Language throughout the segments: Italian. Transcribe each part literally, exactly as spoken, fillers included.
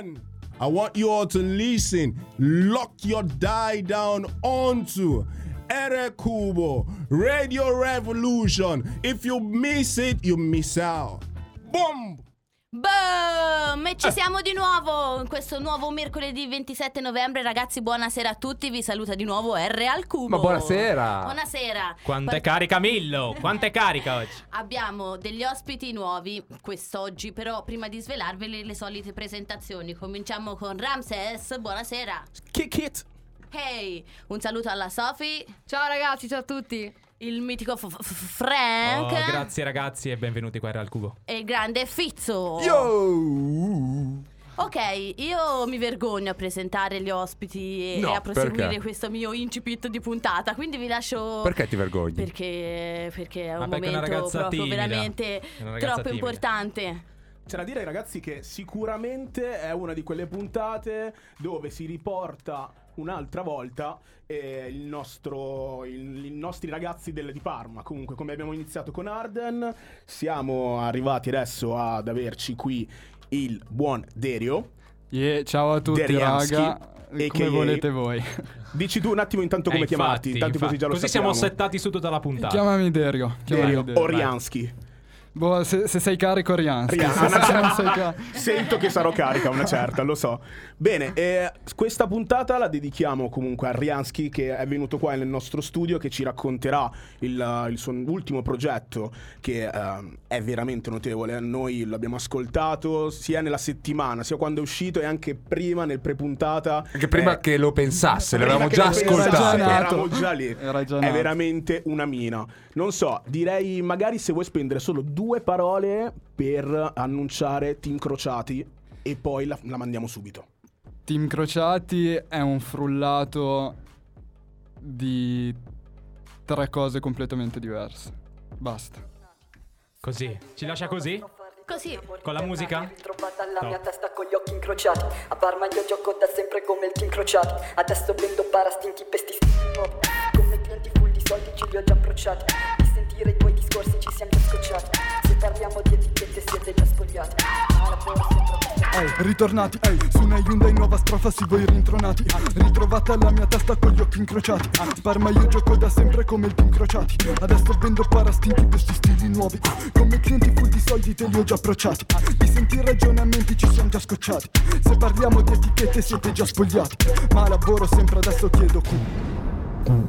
one. I want you all to listen. Lock your die down onto Ere Kubo Radio Revolution. If you miss it, you miss out. Boom! Boom! E ci siamo di nuovo in questo nuovo mercoledì ventisette novembre. Ragazzi, buonasera a tutti. Vi saluta di nuovo R al Cubo. Ma buonasera. Buonasera. Quanto è carica Millo? Quanto è carica oggi? Abbiamo degli ospiti nuovi quest'oggi, però prima di svelarveli le solite presentazioni. Cominciamo con Ramses. Buonasera. Kick it. Hey, un saluto alla Sophie. Ciao ragazzi, ciao a tutti. Il mitico f- f- Frank. Oh, grazie ragazzi e benvenuti qua al Cubo. E il grande Fizzo. Yo! Ok, io mi vergogno a presentare gli ospiti e, No, e a proseguire perché? questo mio incipit di puntata, quindi vi lascio. Perché ti vergogni? Perché, perché è un Ma perché è una momento ragazza proprio timida. veramente È una ragazza troppo timida. importante. C'è da dire, ragazzi, che sicuramente è una di quelle puntate dove si riporta un'altra volta eh, il nostro, il, i nostri ragazzi del, di Parma. Comunque, come abbiamo iniziato con Arden, siamo arrivati adesso ad averci qui il buon Derio. Yeah, ciao a tutti Deriansky, raga, a come k a. volete voi. Dici tu un attimo intanto come Eh, chiamarti, infatti, intanto così infatti. già lo Così sappiamo. siamo settati su tutta la puntata. Chiamami Derio, chiamami Derio Derio. Oriansky. Boh, se, se sei carico Riansky. Riansky. Se, se non sei ca- Sento che sarò carica una certa, lo so. Bene, eh, questa puntata la dedichiamo comunque a Riansky, che è venuto qua nel nostro studio, che ci racconterà il, il suo ultimo progetto, che eh, è veramente notevole. Noi l'abbiamo ascoltato sia nella settimana, sia quando è uscito, e anche prima nel pre-puntata. Anche prima Eh, che lo pensasse, prima l'avevamo che già lo pensasse, ascoltato. Eravamo già lì. Era già È nato. veramente una mina. Non so, direi magari se vuoi spendere solo due parole per annunciare Team Crociati e poi la, la mandiamo subito. Team Crociati è un frullato di tre cose completamente diverse. Basta. Così, ci lascia così? Così. Con la musica? Ritrovata alla No. mia testa con gli occhi incrociati. A Parma io gioco da sempre come il team crociati. Adesso vendo parastinchi pestisti nuovi. Come clienti full di soldi ce li ho già approcciati. Di sentire i tuoi discorsi ci siamo già scocciati. Se parliamo di etichette siete già spogliati. Ma la buona sempre Ehi, ritornati, ehi, su una Hyundai nuova strofa si voi rintronati. Ritrovata la mia testa con gli occhi incrociati. Parma io gioco da sempre come il team crociati. Adesso vendo parastinchi questi stili nuovi. Come clienti full di soldi te li ho già approcciati. Di sentire ragionamenti ci siamo già scocciati. Se parliamo di etichette siete già spogliati. Ma lavoro sempre, adesso chiedo qui.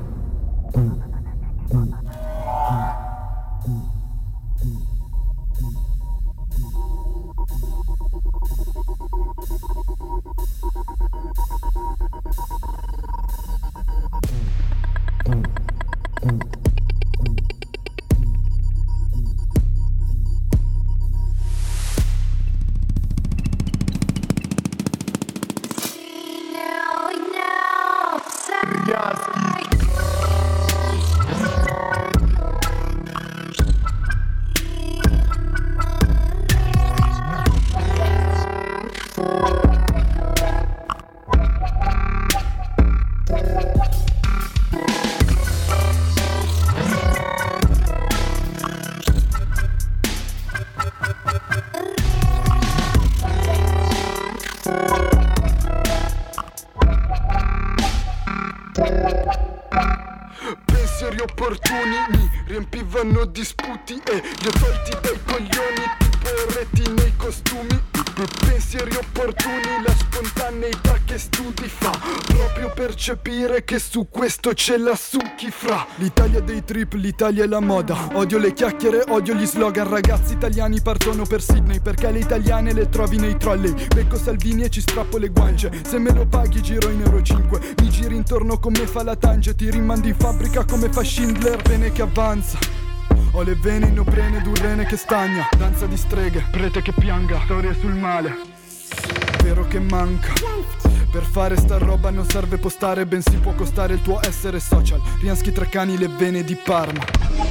Pensieri opportuni mi riempivano di sputi e li ho tolti dai coglioni tipo reti nei costumi. Pensieri opportuni, la spontaneità che studi fa proprio percepire che su questo c'è la Suki fra. L'Italia dei trip, l'Italia è la moda. Odio le chiacchiere, odio gli slogan. Ragazzi italiani partono per Sydney perché le italiane le trovi nei trolley. Becco Salvini e ci strappo le guance. Se me lo paghi giro in Euro cinque. Mi giri intorno come fa la Tange. Ti rimandi in fabbrica come fa Schindler. Bene che avanza. Ho le vene in oprene d'un rene che stagna. Danza di streghe, prete che pianga. Storie sul male, vero che manca. Per fare sta roba non serve postare, bensì può costare il tuo essere social. Riansky Treccani, le vene di Parma.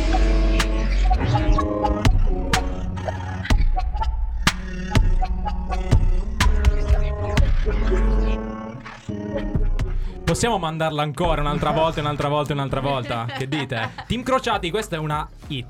Possiamo mandarla ancora un'altra volta, un'altra volta, un'altra volta? Che dite? Team Crociati, questa è una hit.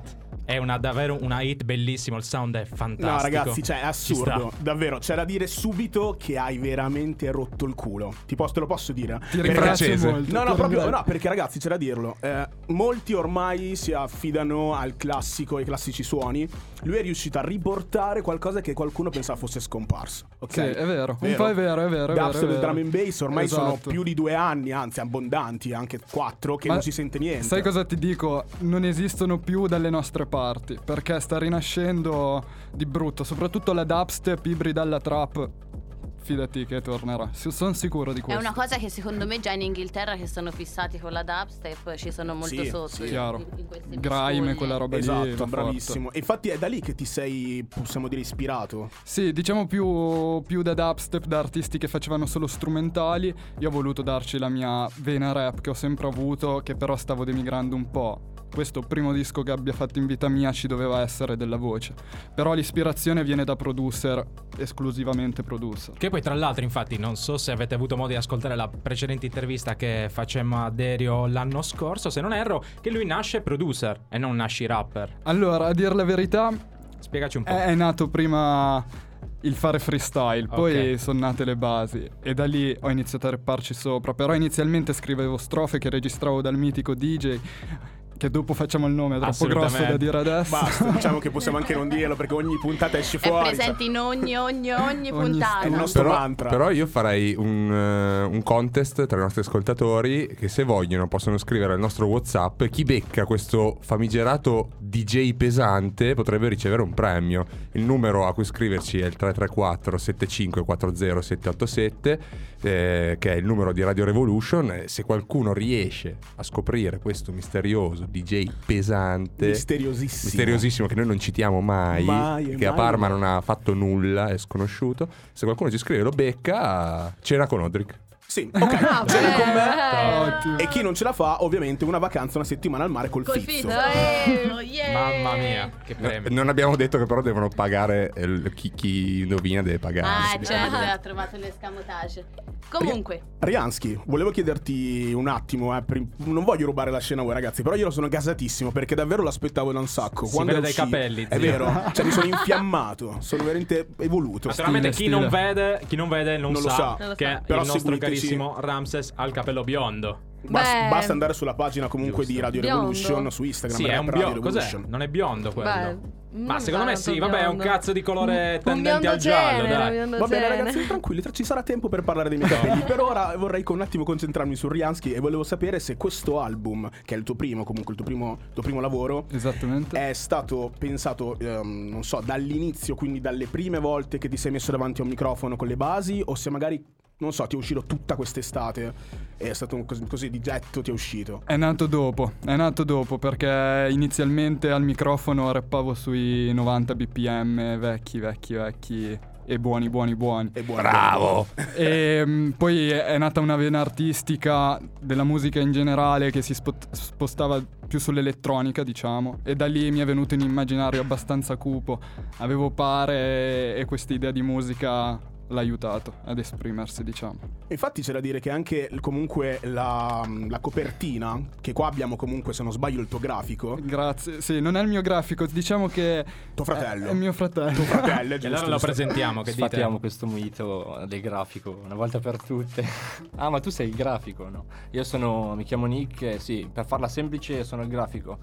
è una davvero una hit bellissimo, il sound è fantastico. No ragazzi, cioè è assurdo, Ci davvero, c'è da dire subito che hai veramente rotto il culo. Ti posso, te lo posso dire? Ti Perché- ringrazio molto. No, no, ti proprio ringrazio. no, perché ragazzi c'è da dirlo. Eh, molti ormai si affidano al classico, ai classici suoni. Lui è riuscito a riportare qualcosa che qualcuno pensava fosse scomparso. Ok, Sì, è vero, un po' è vero, è vero, è vero, Dubstep è e vero. drum and bass ormai sono Esatto. più di due anni, anzi abbondanti, anche quattro, che Ma non si sente niente. Sai cosa ti dico? Non esistono più dalle nostre parti, perché sta rinascendo di brutto, soprattutto la dubstep ibrida alla trap. Fidati che tornerà, sono sicuro di È questo. una cosa che secondo me già in Inghilterra, che sono fissati con la dubstep, ci sono molto Sì, sotto. sì. in- Chiaro. in- in queste Grime, miscuglie. quella roba lì. Esatto, va forte. bravissimo. E infatti è da lì che ti sei, possiamo dire, ispirato. Sì, diciamo più, più da dubstep, da artisti che facevano solo strumentali. Io ho voluto darci la mia vena rap che ho sempre avuto, che però stavo demigrando un po'. Questo primo disco che abbia fatto in vita mia ci doveva essere della voce. Però l'ispirazione viene da producer, esclusivamente producer. Che poi tra l'altro, infatti, non so se avete avuto modo di ascoltare la precedente intervista che facemmo a Derio l'anno scorso, se non erro, che lui nasce producer e non nasci rapper. Allora, a dire la verità, Spiegaci un po'. è, è nato prima il fare freestyle, poi Ok. sono nate le basi e da lì ho iniziato a rapparci sopra. Però inizialmente scrivevo strofe che registravo dal mitico D J, che dopo facciamo il nome, è troppo grosso da Assolutamente. dire adesso. Basta, diciamo che possiamo anche non dirlo perché ogni puntata esce È fuori. presente in ogni, ogni, ogni Ogni puntata. È il nostro Però, mantra. però io farei un, eh, un contest tra i nostri ascoltatori che, se vogliono, possono scrivere al nostro WhatsApp. Chi becca questo famigerato D J pesante potrebbe ricevere un premio. Il numero a cui scriverci è il tre tre quattro sette cinque quattro zero sette otto sette, eh, che è il numero di Radio Revolution. E se qualcuno riesce a scoprire questo misterioso D J pesante, Misteriosissimo. misteriosissimo, che noi non citiamo mai, Mai, che a mai. Parma non ha fatto nulla, è sconosciuto. Se qualcuno ci scrive, lo becca. Cena con Odrick. Sì, ok. Cena con me. Ottimo. E chi non ce la fa, ovviamente, una vacanza, una settimana al mare col, Col Fizzo. Fizzo. Eh, yeah. Mamma mia, che premio. Non abbiamo detto che però devono pagare, eh, chi, chi indovina deve pagare. Ah, certo, ha trovato l'escamotage. Comunque, Riansky, volevo chiederti un attimo, eh, per- non voglio rubare la scena a voi ragazzi, però io sono gasatissimo perché davvero l'aspettavo da un sacco. Si Quando vede è dai uscito- capelli, È zio. vero, cioè mi sono infiammato, sono veramente evoluto. Naturalmente chi stile. non vede, chi non vede non, Non lo sa, sa. Non lo che sa. Però il nostro seguiteci. carissimo Ramses ha il capello biondo. Basta, Beh. basta andare sulla pagina comunque Giusto. di Radio Biondo. Revolution su Instagram. Sì, è un Radio biondo. Cos'è? Revolution. Non è biondo quello. Beh, Ma non secondo me tanto sì, vabbè, è un biondo. cazzo di colore Un tendente biondo al giallo, cenere, dai. biondo Va bene cenere. ragazzi, tranquilli, tra- ci sarà tempo per parlare dei miei capelli. Per ora vorrei un attimo concentrarmi su Riansky e volevo sapere se questo album, che è il tuo primo, comunque il tuo primo, il tuo primo lavoro, Esattamente. è stato pensato, ehm, non so, dall'inizio, quindi dalle prime volte che ti sei messo davanti a un microfono con le basi, o se magari, non so, ti è uscito tutta quest'estate e è stato un così, così di getto, ti è uscito. È nato dopo, è nato dopo perché inizialmente al microfono rappavo sui novanta bpm, vecchi, vecchi, vecchi e buoni, buoni, buoni. E buono. Bravo! E mh, poi è nata una vena artistica della musica in generale che si spot- spostava più sull'elettronica, diciamo, e da lì mi è venuto un immaginario abbastanza cupo. Avevo Pare e questa idea di musica l'ha aiutato ad esprimersi, diciamo. Infatti c'è da dire che anche comunque la, la copertina, che qua abbiamo comunque, se non sbaglio, il tuo grafico, Grazie. Sì, non è il mio grafico, diciamo che tuo fratello. è, è mio fratello. tuo fratello, è E giusto, allora lo giusto. presentiamo, che dite? Sfatiamo questo mito del grafico una volta per tutte. Ah, ma tu sei il grafico, no? Io sono, mi chiamo Nick, e sì, per farla semplice sono il grafico.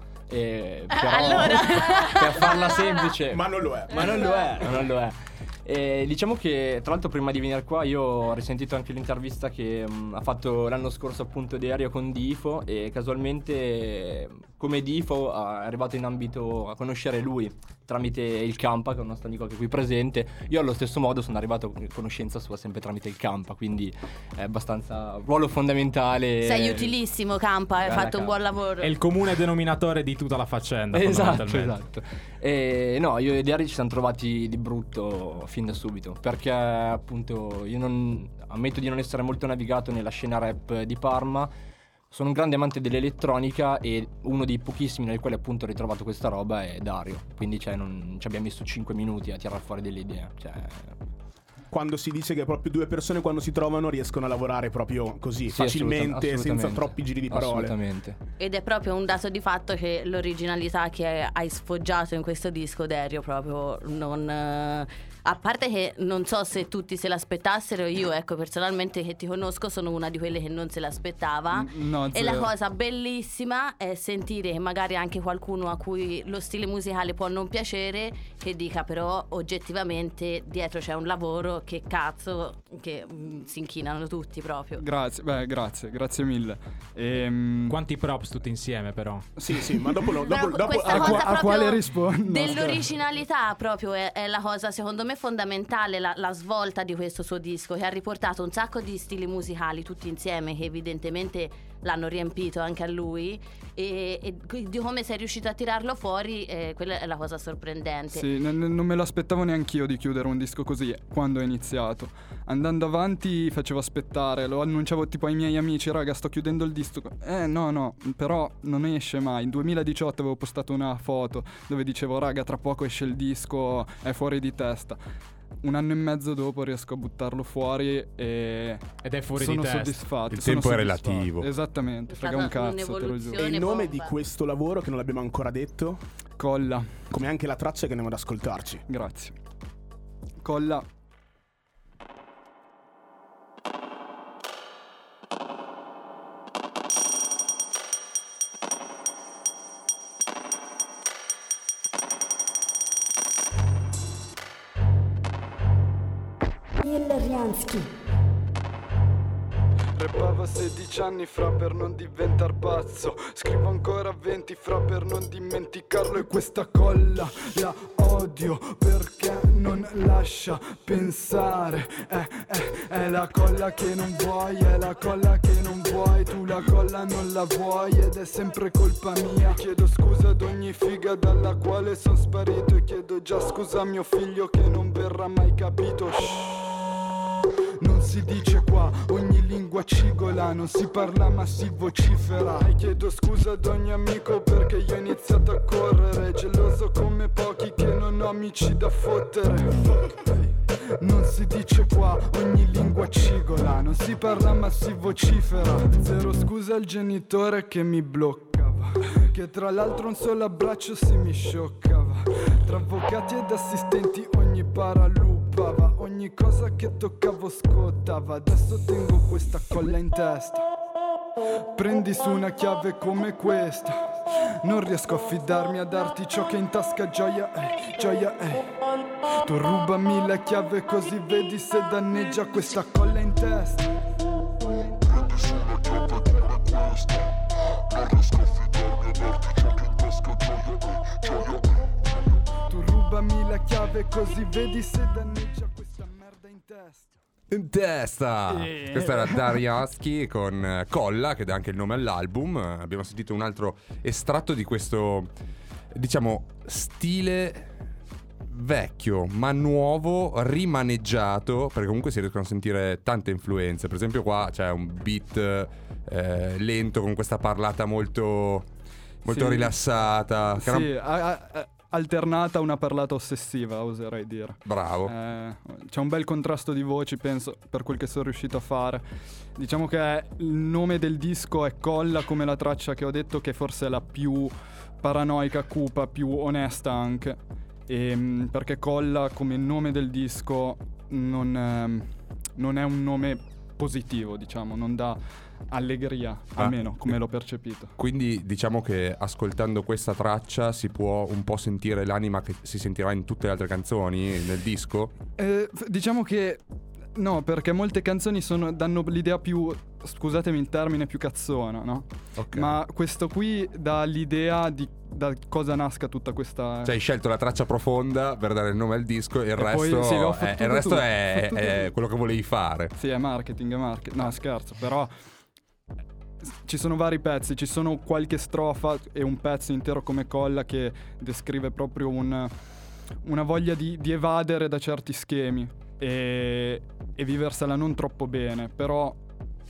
E però, allora. per farla semplice, Ma non lo è. ma non lo è, non lo è. E diciamo che, tra l'altro, prima di venire qua io ho risentito anche l'intervista che mh, ha fatto l'anno scorso appunto Derio con Difo, e casualmente come Difo è arrivato in ambito a conoscere lui tramite il Campa, che è un nostro amico che è qui presente. Io allo stesso modo sono arrivato a conoscenza sua sempre tramite il Campa, quindi è abbastanza ruolo fondamentale. sei utilissimo, Campa, hai Bella fatto un buon lavoro. È il comune denominatore di tutta la faccenda. Esatto, fondamentalmente. esatto. E no, io e Derio ci siamo trovati di brutto fin da subito, perché appunto io non ammetto di non essere molto navigato nella scena rap di Parma. Sono un grande amante dell'elettronica e uno dei pochissimi nel quale appunto ho ritrovato questa roba è Dario. Quindi cioè, non ci abbiamo messo cinque minuti a tirare fuori delle idee. Cioè, quando si dice che proprio due persone quando si trovano riescono a lavorare proprio così, Sì, facilmente, assolutam- senza troppi giri di parole. Assolutamente. Ed è proprio un dato di fatto che l'originalità che hai sfoggiato in questo disco, Dario, proprio non... eh, a parte che non so se tutti se l'aspettassero, io ecco personalmente che ti conosco sono una di quelle che non se l'aspettava. Mm, no, E la zero. cosa bellissima è sentire che magari anche qualcuno a cui lo stile musicale può non piacere, che dica però oggettivamente dietro c'è un lavoro che cazzo, che mm, si inchinano tutti proprio. Grazie, beh, grazie, grazie mille. Ehm, Quanti props tutti insieme però. Sì, sì, ma dopo lo... Però Dopo, dopo- questa a cosa qua- a proprio quale rispondo? dell'originalità proprio è, è la cosa secondo me fondamentale, la, la svolta di questo suo disco, che ha riportato un sacco di stili musicali tutti insieme che evidentemente l'hanno riempito anche a lui, e, e di come sei riuscito a tirarlo fuori, eh, quella è la cosa sorprendente. Sì, n- n- non me l'aspettavo neanch'io di chiudere un disco così quando ho iniziato. Andando avanti facevo aspettare, lo annunciavo tipo ai miei amici, raga sto chiudendo il disco. Eh no no, però non esce mai. In duemiladiciotto avevo postato una foto dove dicevo raga tra poco esce il disco, è fuori di testa. Un anno e mezzo dopo riesco a buttarlo fuori e Ed è fuori sono di testa. soddisfatto. Il sono tempo è soddisfatto. relativo. Esattamente, È frega un stata cazzo, te lo giuro. un'evoluzione. E il nome bomba. di questo lavoro che non l'abbiamo ancora detto, Colla, come anche la traccia che andiamo ad ascoltarci. grazie. Colla. Il Riansky. Rappavo sedici anni fra per non diventar pazzo. Scrivo ancora venti fra per non dimenticarlo. E questa colla la odio perché non lascia pensare. Eh, eh, è la colla che non vuoi, è la colla che non vuoi. Tu la colla non la vuoi ed è sempre colpa mia. Chiedo scusa ad ogni figa dalla quale sono sparito. E chiedo già scusa a mio figlio che non verrà mai capito. Shh. Non si dice qua, ogni lingua cigola, non si parla ma si vocifera. E chiedo scusa ad ogni amico perché io ho iniziato a correre, geloso come pochi che non ho amici da fottere. Non si dice qua, ogni lingua cigola, non si parla ma si vocifera. Zero scusa al genitore che mi bloccava, che tra l'altro un solo abbraccio si mi scioccava. Tra avvocati ed assistenti ogni paralupava, ogni cosa che toccavo scottava. Adesso tengo questa colla in testa, prendi su una chiave come questa. Non riesco a fidarmi a darti ciò che in tasca gioia è, gioia è. Tu rubami la chiave così vedi se danneggia questa colla in testa. Prendi su una chiave come questa. Non riesco a fidarmi a darti ciò che in tasca gioia è, gioia è. Tu rubami la chiave così vedi se danneggia questa merda in testa. In testa! Yeah. Questa era Dariansky con eh, Colla, che dà anche il nome all'album. Eh, Abbiamo sentito un altro estratto di questo, diciamo, stile vecchio ma nuovo, rimaneggiato, perché comunque si riescono a sentire tante influenze. Per esempio qua c'è un beat eh, lento con questa parlata molto, molto Sì. rilassata. che Sì, era- a- a- a- alternata a una parlata ossessiva, oserei dire. Bravo. Eh, c'è un bel contrasto di voci, penso, per quel che sono riuscito a fare. Diciamo che il nome del disco è Colla, come la traccia che ho detto, che forse è la più paranoica, cupa, più onesta anche. E, perché Colla come nome del disco non, ehm, non è un nome positivo, diciamo, non dà allegria, Ah. almeno come l'ho percepito. Quindi diciamo che ascoltando questa traccia si può un po' sentire l'anima che si sentirà in tutte le altre canzoni nel disco. Eh, f- diciamo che no, perché molte canzoni sono, danno l'idea più, scusatemi il termine, più cazzona, no? Ok. Ma questo qui dà l'idea di da cosa nasca tutta questa... Cioè hai scelto la traccia profonda per dare il nome al disco e il E resto, poi, sì, ho è, fottuto il resto tutto, è, ho fottuto è tutto. quello che volevi fare. Sì, è marketing, è marketing. No, scherzo, però ci sono vari pezzi, ci sono qualche strofa e un pezzo intero come Colla che descrive proprio un, una voglia di, di evadere da certi schemi e, e viversela non troppo bene, però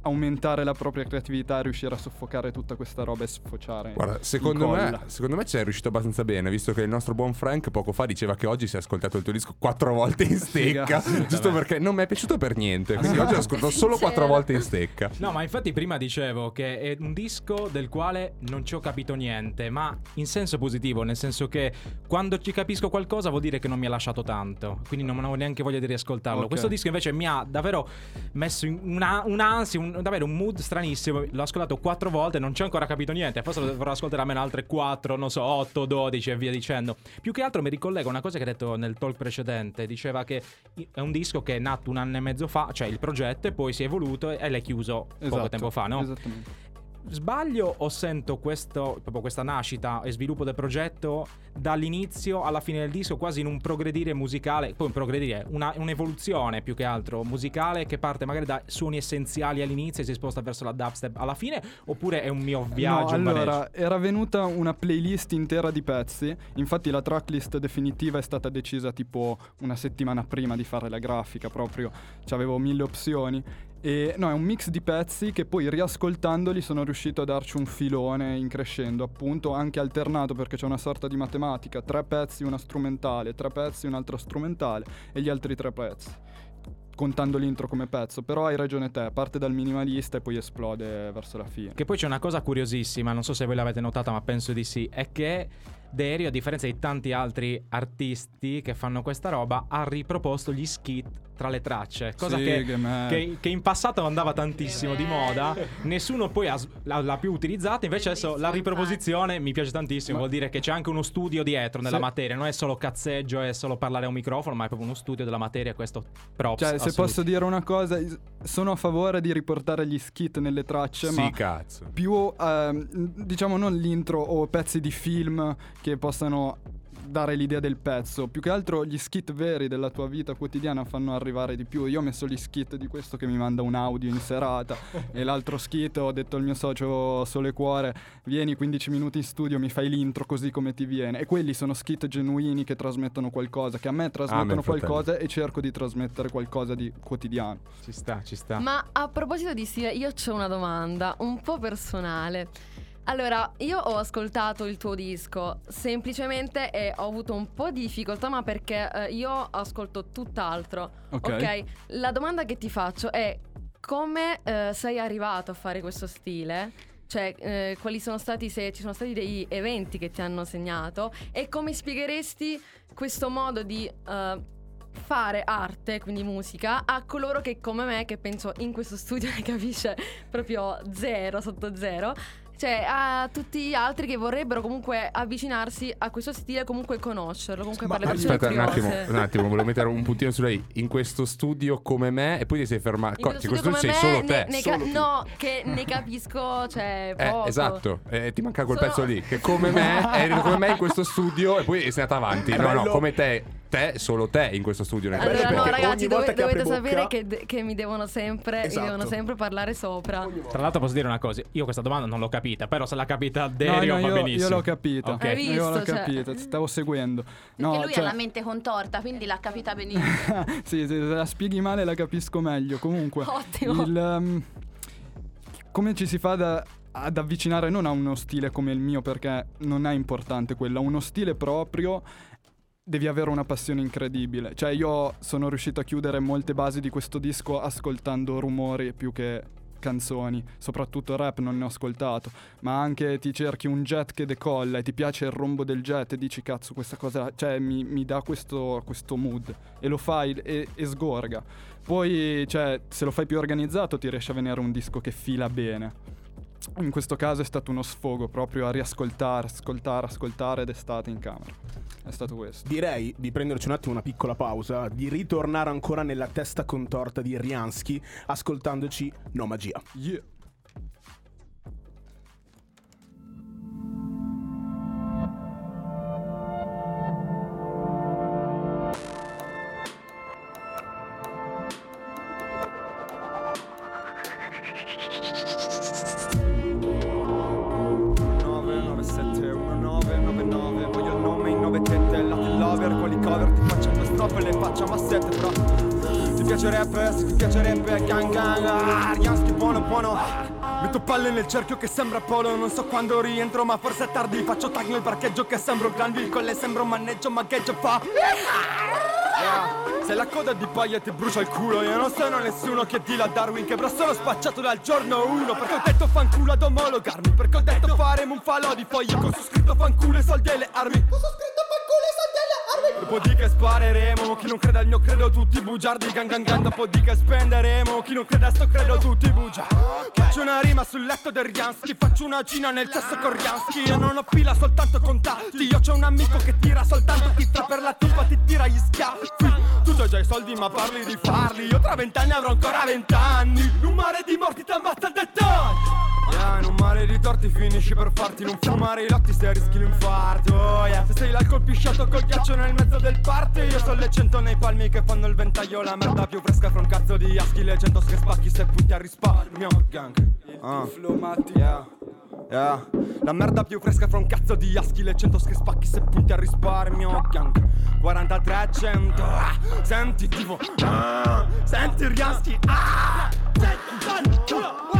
aumentare la propria creatività e riuscire a soffocare tutta questa roba e sfociare. Guarda, secondo me, secondo me ci è riuscito abbastanza bene, visto che il nostro buon Frank poco fa diceva che oggi si è ascoltato il tuo disco quattro volte in stecca, giusto perché non mi è piaciuto per niente, quindi oggi l'ho ascoltato solo quattro volte in stecca. No, ma infatti prima dicevo che è un disco del quale non ci ho capito niente, ma in senso positivo, nel senso che quando ci capisco qualcosa vuol dire che non mi ha lasciato tanto, quindi non ho neanche voglia di riascoltarlo. Okay. Questo disco invece mi ha davvero messo in una, un'ansia, un, davvero un mood stranissimo. L'ho ascoltato quattro volte, non ci ho ancora capito niente, forse lo dovrò ascoltare almeno altre quattro, non so, otto, dodici e via dicendo. Più che altro mi ricollego a una cosa che ha detto nel talk precedente, diceva che è un disco che è nato un anno e mezzo fa, cioè il progetto, e poi si è evoluto e l'hai chiuso Esatto, poco tempo fa, no? Esattamente. Sbaglio o sento questo, proprio questa nascita e sviluppo del progetto dall'inizio alla fine del disco quasi in un progredire musicale, poi un progredire, una, un'evoluzione più che altro musicale che parte magari da suoni essenziali all'inizio e si sposta verso la dubstep alla fine, oppure è un mio viaggio? No, un allora, maneggio? era venuta una playlist intera di pezzi, infatti la tracklist definitiva è stata decisa tipo una settimana prima di fare la grafica, proprio c'avevo mille opzioni. E no, è un mix di pezzi che poi riascoltandoli sono riuscito a darci un filone in crescendo, appunto anche alternato, perché c'è una sorta di matematica: tre pezzi, una strumentale, tre pezzi, un'altra strumentale e gli altri tre pezzi, contando l'intro come pezzo. Però hai ragione te, parte dal minimalista e poi esplode verso la fine. Che poi c'è una cosa curiosissima, non so se voi l'avete notata, ma penso di sì, è che Dario, a differenza di tanti altri artisti che fanno questa roba, ha riproposto gli skit tra le tracce, cosa Sì, che, che me- che, che in passato andava tantissimo di moda, nessuno poi ha, l'ha, l'ha più utilizzata, invece adesso la riproposizione mi piace tantissimo, vuol dire che c'è anche uno studio dietro nella Se- materia, non è solo cazzeggio, è solo parlare a un microfono, ma è proprio uno studio della materia, questo props. Cioè, se assoluti. posso dire una cosa, sono a favore di riportare gli skit nelle tracce, Sì, ma cazzo. più ehm, diciamo non l'intro o pezzi di film che possano dare l'idea del pezzo, più che altro gli skit veri della tua vita quotidiana fanno arrivare di più. Io ho messo gli skit di questo che mi manda un audio in serata e l'altro skit ho detto al mio socio Sole Cuore: vieni quindici minuti in studio, mi fai l'intro così come ti viene. E quelli sono skit genuini che trasmettono qualcosa, che a me trasmettono Ah, qualcosa, e cerco di trasmettere qualcosa di quotidiano. Ci sta, ci sta. Ma a proposito di stile, io ho una domanda un po' personale. Allora, io ho ascoltato il tuo disco semplicemente e ho avuto un po' di difficoltà, ma perché eh, io ascolto tutt'altro. Ok. Ok, la domanda che ti faccio è: come eh, sei arrivato a fare questo stile? Cioè, eh, quali sono stati, se ci sono stati degli eventi che ti hanno segnato, e come spiegheresti questo modo di eh, fare arte, quindi musica, a coloro che come me, che penso in questo studio ne capisce proprio zero sotto zero, cioè a tutti gli altri che vorrebbero comunque avvicinarsi a questo stile, comunque conoscerlo, comunque Ma per le persone Aspetta un attimo, curiose. un attimo, volevo mettere un puntino su lei. In questo studio come me, e poi ti sei fermato. In questo In studio questo come sei me, solo te. ne- ne ca- Solo tu. no, che ne capisco, cioè Eh, poco. esatto, eh, ti manca quel Sono- pezzo lì. Che come me, eri come me in questo studio e poi sei andata avanti. È No, no, bello- come te, te, solo te in questo studio. nel Allora pezzo, no, perché- ragazzi, ogni volta dove- che apre dovete bocca- sapere che, de- che mi devono sempre Esatto. mi devono sempre parlare sopra. Tra l'altro posso dire una cosa, io questa domanda non l'ho capita, però se l'ha capita No, Dario no, va io, benissimo. io l'ho capita. Ok. Hai Io l'ho visto, cioè- capita, ti stavo seguendo. Perché No, lui cioè- ha la mente contorta, quindi l'ha capita benissimo. sì, sì, se la spieghi male la capisco meglio. Comunque, Ottimo. il, um, come ci si fa da- ad avvicinare non a uno stile come il mio, perché non è importante quello, a uno stile proprio. Devi avere una passione incredibile. Cioè, io sono riuscito a chiudere molte basi di questo disco ascoltando rumori più che canzoni. Soprattutto rap non ne ho ascoltato, ma anche ti cerchi un jet che decolla e ti piace il rombo del jet e dici cazzo, questa cosa, cioè mi, mi dà questo, questo mood, e lo fai e, e sgorga. Poi, cioè, se lo fai più organizzato ti riesce a venire un disco che fila bene. In questo caso è stato uno sfogo proprio a riascoltare, ascoltare, ascoltare, ed è stato in camera. È stato questo. Direi di prenderci un attimo una piccola pausa, di ritornare ancora nella testa contorta di Riansky ascoltandoci No Magia. Yeah. nove nove sette uno nove nove nove. Voglio il nome in nove tette, latte lover, quali cover ti faccio due stop e le faccio a massette, però ti ti piace rap, se ti piace rap, gang gang, ah, Riansky buono buono. Metto palle nel cerchio che sembra polo, non so quando rientro ma forse è tardi. Faccio tag nel parcheggio che sembra un clan, il colle sembra un manneggio ma che già fa. Yeah. Se la coda di paglia ti brucia il culo, io non sono nessuno che dila Darwin, che però sono spacciato dal giorno uno. Perché ho detto fanculo ad omologarmi, perché ho detto faremo un falò di foglie con su scritto fanculo e soldi e le armi. Con su scritto fanculo e soldi e le armi. Dopo di che spareremo, chi non crede al mio credo tutti bugiardi, gang gang gang. Dopo di che spenderemo, chi non crede a sto credo tutti bugiardi. Faccio una rima sul letto del Riansky, faccio una cina nel cesso con Riansky. Io non ho fila soltanto contatti, io c'ho un amico che tira soltanto chi fra per la tipa ti tira gli schiaffi. Tu c'hai già i soldi ma parli di farli, io tra vent'anni avrò ancora vent'anni. Un mare di morti ti ammazza al dettaglio. Yeah, in un mare di torti finisci per farti non fumare i lotti se rischi l'infarto. Oh, yeah. Se sei l'alcol pisciato col ghiaccio nel mezzo del party, io sono le cento nei palmi che fanno il ventaglio. La merda più fresca fra un cazzo di aschi, le cento che spacchi se punti a risparmio. Gang ah. Yeah. Yeah. La merda più fresca fra un cazzo di aschi, le cento che spacchi se punti a risparmio. Gang quarantatré cento ah. Senti tipo ah. Senti Riansky ah. Senti tanto ah.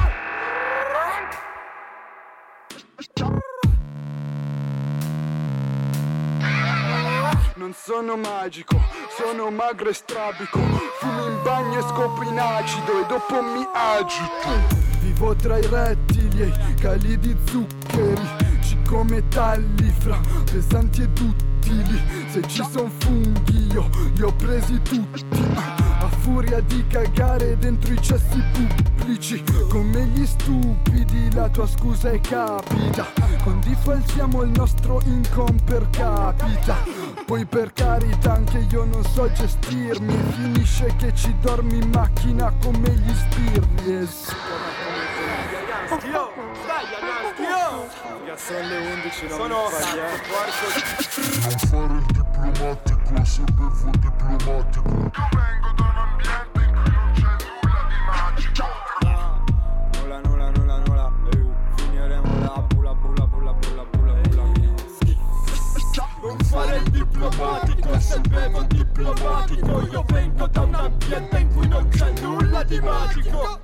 Non sono magico, sono magro e strabico. Fumo in bagno e scopro in acido e dopo mi agito. Vivo tra i rettili e i cali di zuccheri, cicometalli fra pesanti ed utili. Se ci son funghi io li ho presi tutti, a furia di cagare dentro i cessi pubblici. Come gli stupidi la tua scusa è capita, con default siamo il nostro income per capita. Poi per carità anche io non so gestirmi, finisce che ci dormi in macchina come gli sbirri. Yes. Io, dai, io. Sono le undici, non sono Non fare il diplomatico se bevo diplomatico. Io vengo da un ambiente in cui non c'è nulla di magico. Nulla, nulla, nulla, nulla. Finiremo la pula, pula, pula, pula, pula, pula. Non fare il diplomatico se bevo diplomatico. Io vengo da un ambiente in cui non c'è nulla di magico.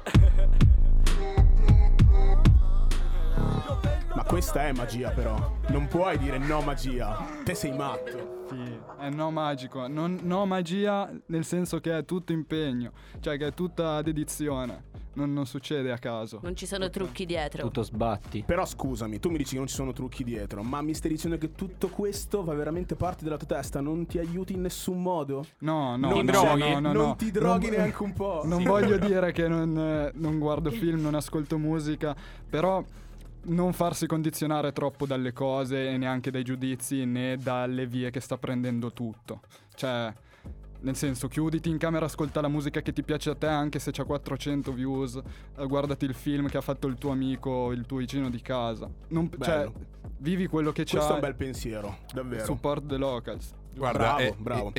Ma questa è magia però. Non puoi dire no magia. Te sei matto. Sì, è no magico. Non, no magia nel senso che è tutto impegno. Cioè che è tutta dedizione. Non, non succede a caso. Non ci sono trucchi dietro. Tutto sbatti. Però scusami, tu mi dici che non ci sono trucchi dietro, ma mi stai dicendo che tutto questo fa veramente parte della tua testa? Non ti aiuti in nessun modo? No, no, non no, droghi? no, no, non no. ti droghi non, neanche un po'? Non sì. voglio dire che non, eh, non guardo film, non ascolto musica, però non farsi condizionare troppo dalle cose e neanche dai giudizi né dalle vie che sta prendendo tutto. Cioè, nel senso, chiuditi in camera, ascolta la musica che ti piace a te anche se c'ha quattrocento views, eh, guardati il film che ha fatto il tuo amico, il tuo vicino di casa. Non, cioè, vivi quello che c'ha. Questo è un bel pensiero, davvero. Support the locals. Guarda, bravo, eh, bravo.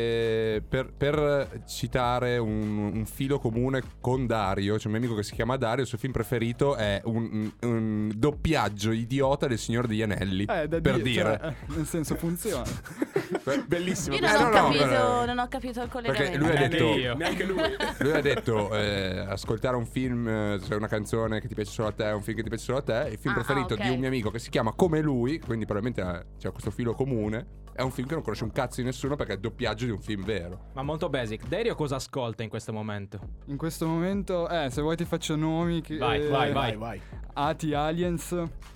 Eh, per, per citare un, un filo comune con Dario, c'è un mio amico che si chiama Dario, il suo film preferito è un, un, un doppiaggio idiota del Signore degli Anelli. Eh, da per di- dire. cioè, nel senso funziona. Bellissimo. Io non, Eh, ho no, no, capito, per- non ho capito il Perché collegamento. lui ha Eh, detto, io. Neanche lui. lui ha detto eh, ascoltare un film, eh, cioè una canzone che ti piace solo a te, un film che ti piace solo a te. Il film Ah, preferito ok. di un mio amico che si chiama come lui, quindi probabilmente ha- c'è questo filo comune. È un film che non conosce un cazzo di nessuno perché è il doppiaggio di un film vero. Ma molto basic. Dario cosa ascolta in questo momento? In questo momento, eh, se vuoi ti faccio nomi. Che, Vai, eh, vai, Vai, vai. Ati Aliens,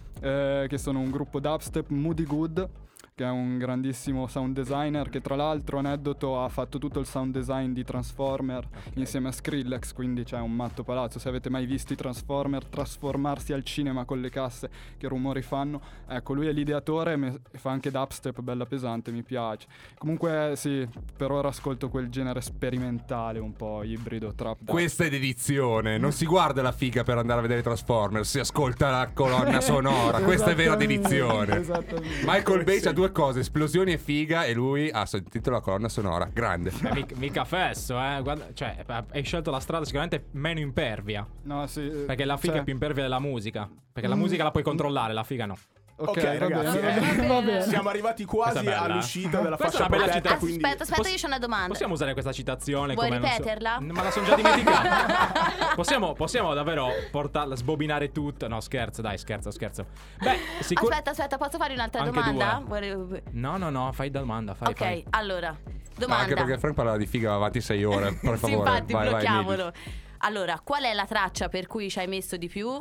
eh, che sono un gruppo dubstep. Moody Good, che è un grandissimo sound designer, che tra l'altro, aneddoto, ha fatto tutto il sound design di Transformer insieme a Skrillex, quindi c'è un matto palazzo. Se avete mai visto i Transformer trasformarsi al cinema con le casse, che rumori fanno, ecco, lui è l'ideatore e me- e fa anche dubstep bella pesante, mi piace. Comunque sì, per ora ascolto quel genere sperimentale, un po' ibrido trap dub. Questa è dedizione. Non si guarda la figa per andare a vedere Transformers, si ascolta la colonna sonora. Questa è vera Esattamente, dedizione. esattamente. Michael Bay ha due cose, esplosioni e figa, e lui ha sentito la colonna sonora. Grande. Beh, mica, mica fesso, eh. Guarda, cioè, hai scelto la strada sicuramente meno impervia. No, sì, eh, Perché la figa cioè, è più impervia della musica. Perché la musica la puoi controllare, la figa no. Ok, Ok, va ragazzi, bene, va eh, bene, va bene. siamo arrivati quasi Questa è bella. all'uscita della Questa fascia è una bella protetta, città. quindi Aspetta, aspetta, Poss- io c'ho una domanda. Possiamo usare questa citazione Vuoi come non so- ripeterla? N- ma la sono già dimenticata. possiamo, possiamo davvero portarla, sbobinare tutto? No, scherzo, dai, scherzo, scherzo. Beh, sicur- Aspetta, aspetta, posso fare un'altra Anche domanda? due. Vorrei- No, no, no, fai domanda, fai, Ok, fai. allora, No, domanda. anche perché Frank parla di figa va avanti sei ore. Per Sì, favore, infatti, vai, vai, blocchiamolo. Mili. Allora, qual è la traccia per cui ci hai messo di più?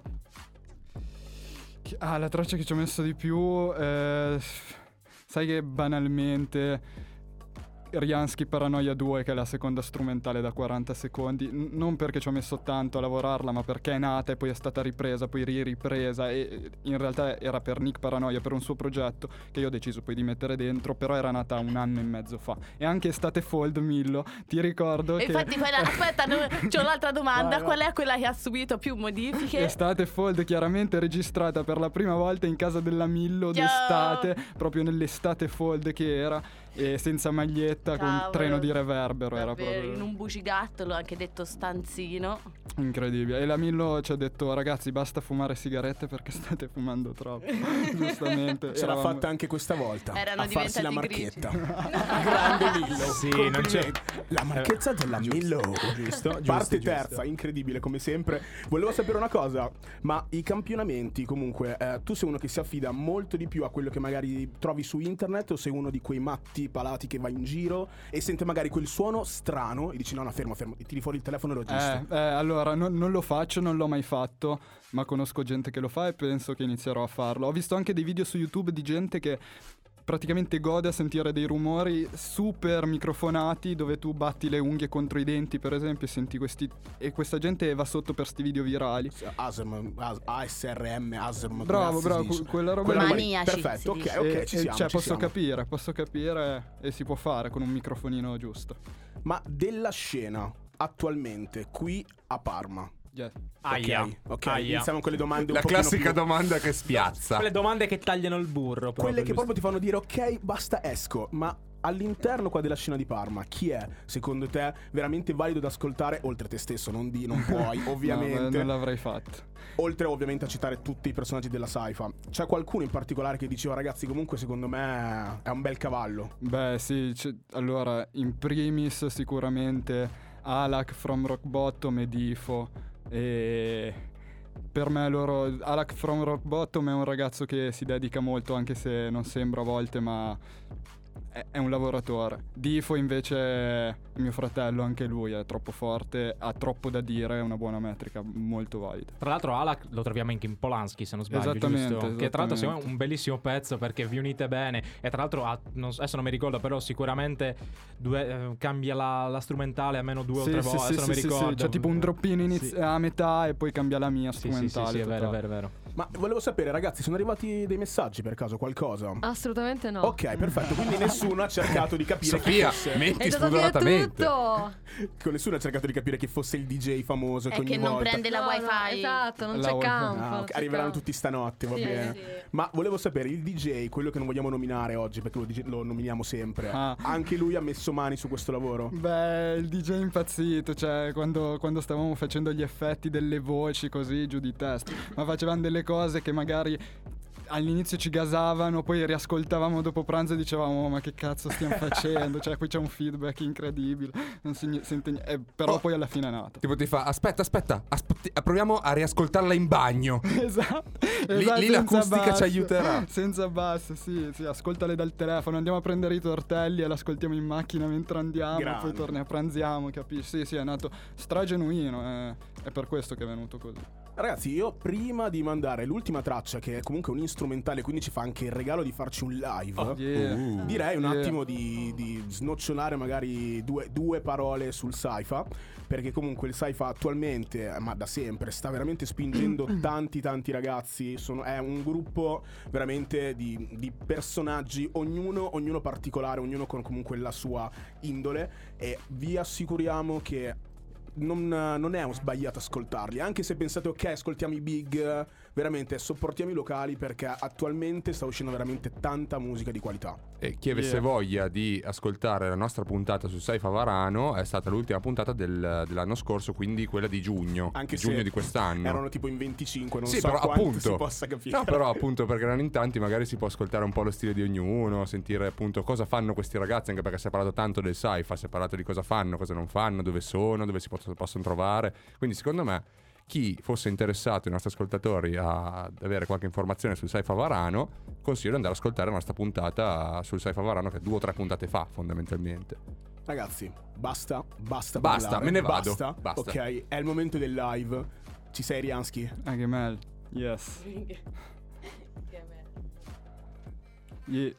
Ah, la traccia che ci ho messo di più, eh, sai che banalmente Riansky Paranoia due, che è la seconda strumentale da quaranta secondi, n- non perché ci ho messo tanto a lavorarla, ma perché è nata e poi è stata ripresa, poi ri-ripresa, e in realtà era per Nick Paranoia, per un suo progetto che io ho deciso poi di mettere dentro, però era nata un anno e mezzo fa. E anche Estate Fold, Millo, ti ricordo E che... infatti, quella, aspetta, no, c'ho un'altra domanda. Vai, vai. Qual è quella che ha subito più modifiche? Estate Fold chiaramente registrata per la prima volta in casa della Millo Ciao. d'estate, proprio nell'estate Fold che era, e senza maglietta, con Cavolo. un treno di reverbero, era Davvero, proprio in un bugigatto, l'ho anche detto stanzino. incredibile. E la Millo ci ha detto: ragazzi, basta fumare sigarette perché state fumando troppo. Giustamente. Ce l'ha eravamo- fatta anche questa volta. Erano a farsi la diventati marchetta. Grande Millo. Sì, non c'è- Complimenti. La marchetta della Millo. giusto, Parte giusto, terza, giusto. incredibile come sempre. Volevo sapere una cosa, ma i campionamenti comunque, eh, tu sei uno che si affida molto di più a quello che magari trovi su internet, o sei uno di quei matti palati che va in giro e sente magari quel suono strano e dici no no fermo fermo, e tiri fuori il telefono e lo registri? Eh, eh, allora, non, non lo faccio, non l'ho mai fatto, ma conosco gente che lo fa e penso che inizierò a farlo. Ho visto anche dei video su YouTube di gente che praticamente gode a sentire dei rumori super microfonati dove tu batti le unghie contro i denti, per esempio, e senti questi... e questa gente va sotto per sti video virali. Asm, As- A S R M, Asm. Bravo, come bravo, si dice? que- quella roba Quella lì. roba lì. Maniaci, Perfetto, si ok, dice. ok, E- ci e- siamo, cioè ci posso siamo. capire, posso capire e si può fare con un microfonino giusto. Ma della scena attualmente qui a Parma. Yes. Aia. Ok, ok, Aia. iniziamo con le domande un La pochino classica più... domanda che spiazza. Quelle domande che tagliano il burro. proprio, Quelle che giusto? proprio ti fanno dire ok, basta, esco. Ma all'interno qua della scena di Parma, chi è secondo te veramente valido da ascoltare? Oltre te stesso, non, di, non puoi No, beh, ovviamente. non l'avrei fatto. Oltre ovviamente a citare tutti i personaggi della Saifa. C'è qualcuno in particolare che diceva ragazzi comunque secondo me è un bel cavallo? Beh sì, c- allora in primis sicuramente Alak from Rock Bottom e Difo, e per me loro, Alak from Rock Bottom è un ragazzo che si dedica molto, anche se non sembra a volte, ma è, è un lavoratore. Difo invece è mio fratello, anche lui è troppo forte, ha troppo da dire, è una buona metrica, molto valida. Tra l'altro Alak lo troviamo anche in Polanski, se non sbaglio, Esattamente, giusto? Che tra l'altro secondo me è esattamente. un bellissimo pezzo perché vi unite bene. E tra l'altro ha- non- adesso non mi ricordo, però sicuramente due- eh, cambia la, la strumentale almeno due o tre volte. Adesso non mi ricordo. C'è tipo un droppino iniz- Sì. a metà e poi cambia la mia Sì, sì, sì, strumentale. sì, è vero, è totale. vero, è vero. Ma volevo sapere ragazzi, sono arrivati dei messaggi per caso, qualcosa? Assolutamente no. Ok, perfetto, quindi nessuno ha cercato di capire Sofia, chi fosse. È metti andato via spudoratamente. tutto. Con nessuno ha cercato di capire chi fosse il D J famoso È che ogni che non volta... prende la No, no, wifi. esatto, non La c'è wifi. campo. Ah, non ok, c'è arriveranno campo. tutti stanotte, va Sì, bene. sì. Ma volevo sapere, il D J, quello che non vogliamo nominare oggi, perché lo, dig- lo nominiamo sempre, Ah. anche lui ha messo mani su questo lavoro? Beh, il D J è impazzito, cioè quando, quando stavamo facendo gli effetti delle voci così giù di testa, ma facevamo delle cose che magari all'inizio ci gasavano, poi riascoltavamo dopo pranzo e dicevamo: "Oh, ma che cazzo stiamo facendo?" Cioè qui c'è un feedback incredibile, non si sente niente, eh, però Oh. poi alla fine è nato. Tipo ti fa aspetta aspetta aspetti- proviamo a riascoltarla in bagno. Esatto, Lì- esatto, lì senza l'acustica ci basso. aiuterà. Senza basso, sì, sì, ascoltale dal telefono, andiamo a prendere i tortelli e l'ascoltiamo in macchina mentre andiamo, Grande. poi torniamo, pranziamo, capisci? Sì, sì, è nato stragenuino, eh, è per questo che è venuto così. Ragazzi, io prima di mandare l'ultima traccia, che è comunque un instrumentale, quindi ci fa anche il regalo di farci un live, Oh, yeah. Uh. direi un Yeah. attimo di, di snocciolare magari due, due parole sul Saifa, perché comunque il Saifa attualmente, ma da sempre, sta veramente spingendo tanti tanti ragazzi. Sono, è un gruppo veramente di, di personaggi, ognuno, ognuno particolare, ognuno con comunque la sua indole, e vi assicuriamo che non, non è sbagliato ascoltarli, anche se pensate ok, ascoltiamo i big, veramente sopportiamo i locali perché attualmente sta uscendo veramente tanta musica di qualità. E chi avesse Yeah. voglia di ascoltare la nostra puntata su Saifa Varano è stata l'ultima puntata del- dell'anno scorso, quindi quella di giugno, Anche di giugno se di quest'anno. erano tipo in venticinque, non Sì, so però quanto appunto, si possa capire. no, però appunto perché erano in tanti, magari si può ascoltare un po' lo stile di ognuno, sentire appunto cosa fanno questi ragazzi, anche perché si è parlato tanto del Saifa, si è parlato di cosa fanno, cosa non fanno, dove sono, dove si pot- possono trovare. Quindi secondo me chi fosse interessato, i nostri ascoltatori, a- ad avere qualche informazione sul Saifa Varano, consiglio di andare ad ascoltare la nostra puntata sul Saifa Varano, che è due o tre puntate fa fondamentalmente. Ragazzi, basta, basta Basta, parlare. me ne vado, Basta, basta. ok, è il momento del live. Ci sei, Riansky? Anche Mel. Yes. Yeah.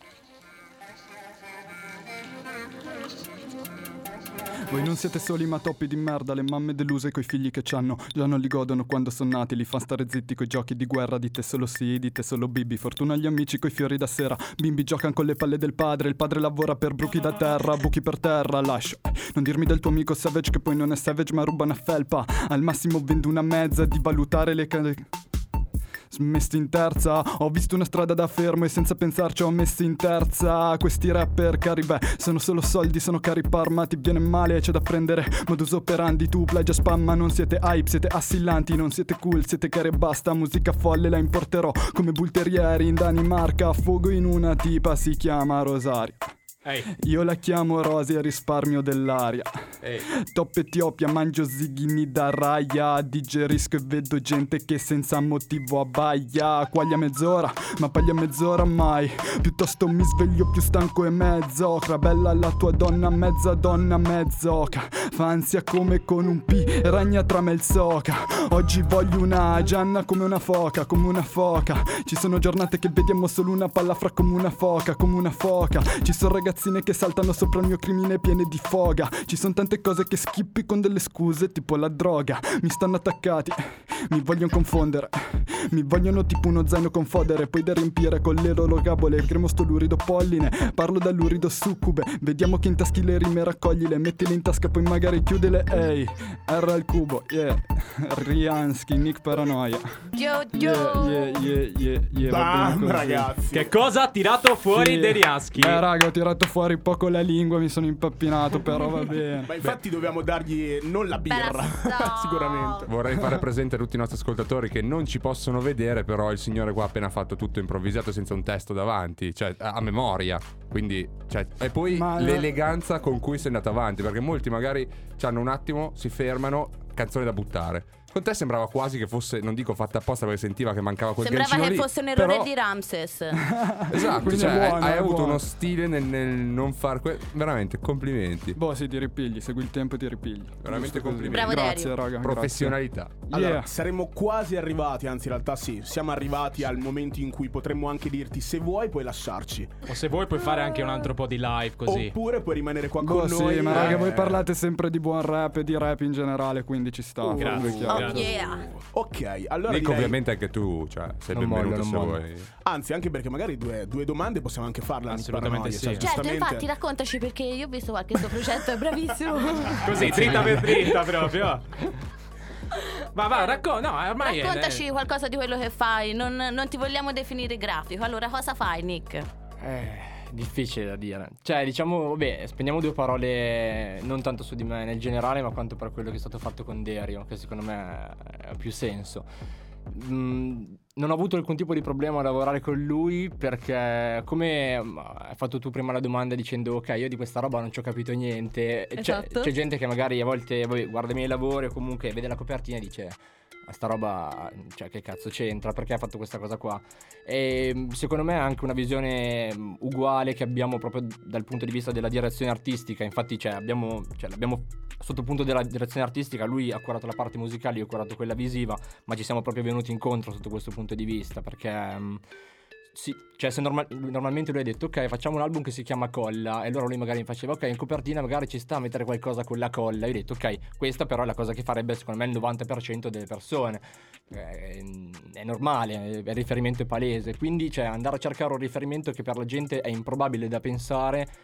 Voi non siete soli ma toppi di merda, le mamme deluse coi figli che c'hanno già non li godono quando sono nati, li fan stare zitti coi giochi di guerra, di te solo sì, di te solo bibi, fortuna agli amici coi fiori da sera, bimbi giocan con le palle del padre, il padre lavora per bruchi da terra, buchi per terra, lascia, non dirmi del tuo amico savage che poi non è savage ma ruba una felpa, al massimo vendo una mezza, di valutare le ca- Smesso in terza, ho visto una strada da fermo e senza pensarci ho messo in terza. Questi rapper cari beh, sono solo soldi, sono cari parma, ti viene male, c'è da prendere modus operandi. Tu plagia spam ma non siete hype, siete assillanti, non siete cool, siete cari e basta. Musica folle la importerò come bulterieri in Danimarca. Fuoco in una tipa, si chiama Rosario. Ehi. Io la chiamo Rosy a risparmio dell'aria. Ehi. Top Etiopia, mangio zighini da raia, digerisco e vedo gente che senza motivo abbaia. Quaglia mezz'ora, ma paglia mezz'ora mai. Piuttosto mi sveglio più stanco e mezzocra. Bella la tua donna, mezza donna, mezzoca. Fa ansia come con un P, ragna tra me il soca. Oggi voglio una Gianna come una foca, come una foca. Ci sono giornate che vediamo solo una pallafra come una foca, come una foca. Ci sono ragazzine che saltano sopra il mio crimine piene di foga. Ci sono tante cose che schippi con delle scuse tipo la droga. Mi stanno attaccati, mi vogliono confondere, mi vogliono tipo uno zaino con fodere, poi da riempire con le loro gabole. Cremo sto lurido polline, parlo da lurido succube. Vediamo che intaschi le rime, raccoglile, mettile in tasca poi magari chiudele. Ehi, R al cubo, yeah. Riansky, Nick Paranoia. Yo, Yeah, yeah, yeah, yeah, yeah. va Bam, bene così. ragazzi. Che cosa ha tirato fuori Sì. Deriaschi? Eh raga, ho tirato fuori poco la lingua, mi sono impappinato, però va bene. Ma infatti dobbiamo dargli non la birra, Bella sicuramente. Vorrei fare presente a tutti i nostri ascoltatori che non ci possono vedere, però il signore qua ha appena fatto tutto improvvisato senza un testo davanti, cioè a a memoria. Quindi, cioè, e poi Ma- l'eleganza con cui sei andato avanti, perché molti magari hanno un attimo, si fermano, canzone da buttare. Con te sembrava quasi che fosse, non dico fatta apposta perché sentiva che mancava quel Sembrava gancino che lì, fosse un errore però- di Ramses. Esatto, Quindi cioè, è buono, hai è avuto buono. uno stile nel, nel non far que- veramente complimenti. Boh, sì, ti ripigli, segui il tempo e ti ripigli. Veramente Giusto così. complimenti. Bravo, Grazie, Dario. raga. Professionalità. Allora, Yeah. saremmo quasi arrivati, anzi in realtà sì, siamo arrivati al momento in cui potremmo anche dirti se vuoi puoi lasciarci. O se vuoi puoi fare anche un altro po' di live così. Oppure puoi rimanere qua Boh, con sì, noi. ma raga, eh. voi parlate sempre di buon rap e di rap in generale, quindi ci sta. Grazie. È chiaro. Oh yeah. Ok, allora Nick, direi- ovviamente anche tu, cioè, sei Non benvenuto mollo, se non mollo. vuoi. Anzi, anche perché magari due, due domande possiamo anche farle. Assolutamente sì. Certo, giustamente- infatti raccontaci perché io ho visto qualche suo progetto, è bravissimo. Così, dritta per dritta proprio. Va, va, racconta. No, ormai è- Raccontaci qualcosa di quello che fai. Non, non ti vogliamo definire grafico. Allora, cosa fai, Nick? Eh, difficile da dire. Cioè, diciamo, vabbè, spendiamo due parole non tanto su di me nel generale, ma quanto per quello che è stato fatto con Derio, che secondo me ha più senso. Mm, non ho avuto alcun tipo di problema a lavorare con lui perché, come mm, hai fatto tu prima la domanda dicendo ok, io di questa roba non ci ho capito niente. C'è, Esatto. c'è gente che magari a volte vabbè, guarda i miei lavori o comunque vede la copertina e dice "Ma sta roba, cioè che cazzo c'entra, perché ha fatto questa cosa qua?" E secondo me è anche una visione mm, uguale che abbiamo proprio dal punto di vista della direzione artistica. Infatti cioè, abbiamo, cioè, l'abbiamo sotto il punto della direzione artistica, lui ha curato la parte musicale, io ho curato quella visiva, ma ci siamo proprio venuti incontro sotto questo punto di vista perché mm, sì, cioè se norma- normalmente lui ha detto ok, facciamo un album che si chiama Colla, e allora lui magari mi faceva ok, in copertina magari ci sta a mettere qualcosa con la colla. Io ho detto ok, questa però è la cosa che farebbe secondo me il novanta per cento delle persone. Eh, è normale, il riferimento è palese, quindi cioè andare a cercare un riferimento che per la gente è improbabile da pensare sta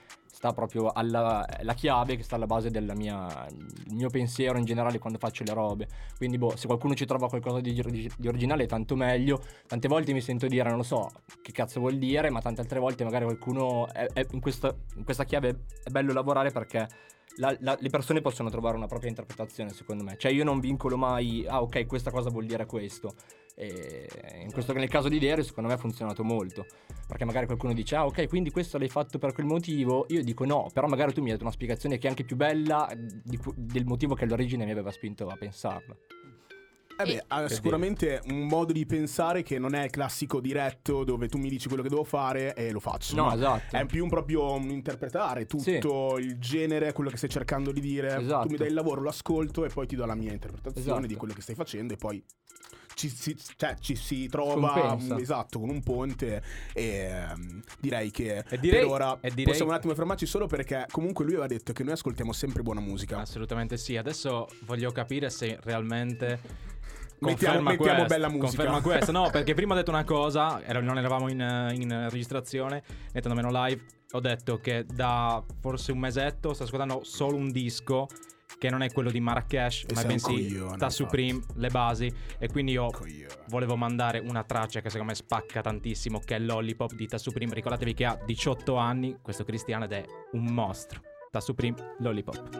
sta proprio alla la chiave che sta alla base della mia il mio pensiero in generale quando faccio le robe. Quindi boh, se qualcuno ci trova qualcosa di, di, di originale tanto meglio. Tante volte mi sento dire non lo so che cazzo vuol dire, ma tante altre volte magari qualcuno è, è in, questa, in questa chiave è bello lavorare perché La, la, le persone possono trovare una propria interpretazione, secondo me. Cioè io non vincolo mai ah ok questa cosa vuol dire questo, e in questo nel caso di Derio secondo me ha funzionato molto, perché magari qualcuno dice ah ok quindi questo l'hai fatto per quel motivo, io dico no, però magari tu mi hai dato una spiegazione che è anche più bella di, del motivo che all'origine mi aveva spinto a pensarla. Eh beh, ha sicuramente un modo di pensare che non è il classico diretto dove tu mi dici quello che devo fare e lo faccio. No, esatto. È più un proprio un interpretare tutto sì. il genere, quello che stai cercando di dire. Esatto. Tu mi dai il lavoro, lo ascolto e poi ti do la mia interpretazione esatto. di quello che stai facendo e poi ci si, cioè, ci si trova Compensa. esatto con un ponte e um, direi che e direi, per ora e direi... possiamo un attimo fermarci solo perché comunque lui aveva detto che noi ascoltiamo sempre buona musica. Assolutamente sì. Adesso voglio capire se realmente Mettiamo, conferma mettiamo questo, bella musica. conferma questo. No, perché prima ho detto una cosa, era, non eravamo in, in registrazione, mettendo meno live. Ho detto che da forse un mesetto sto ascoltando solo un disco che non è quello di Marrakesh, e ma bensì Ta Supreme, le basi. E quindi io volevo mandare una traccia che secondo me spacca tantissimo, che è Lollipop di Ta Supreme. Ricordatevi che ha diciotto anni questo cristiano ed è un mostro. Ta Supreme, Lollipop.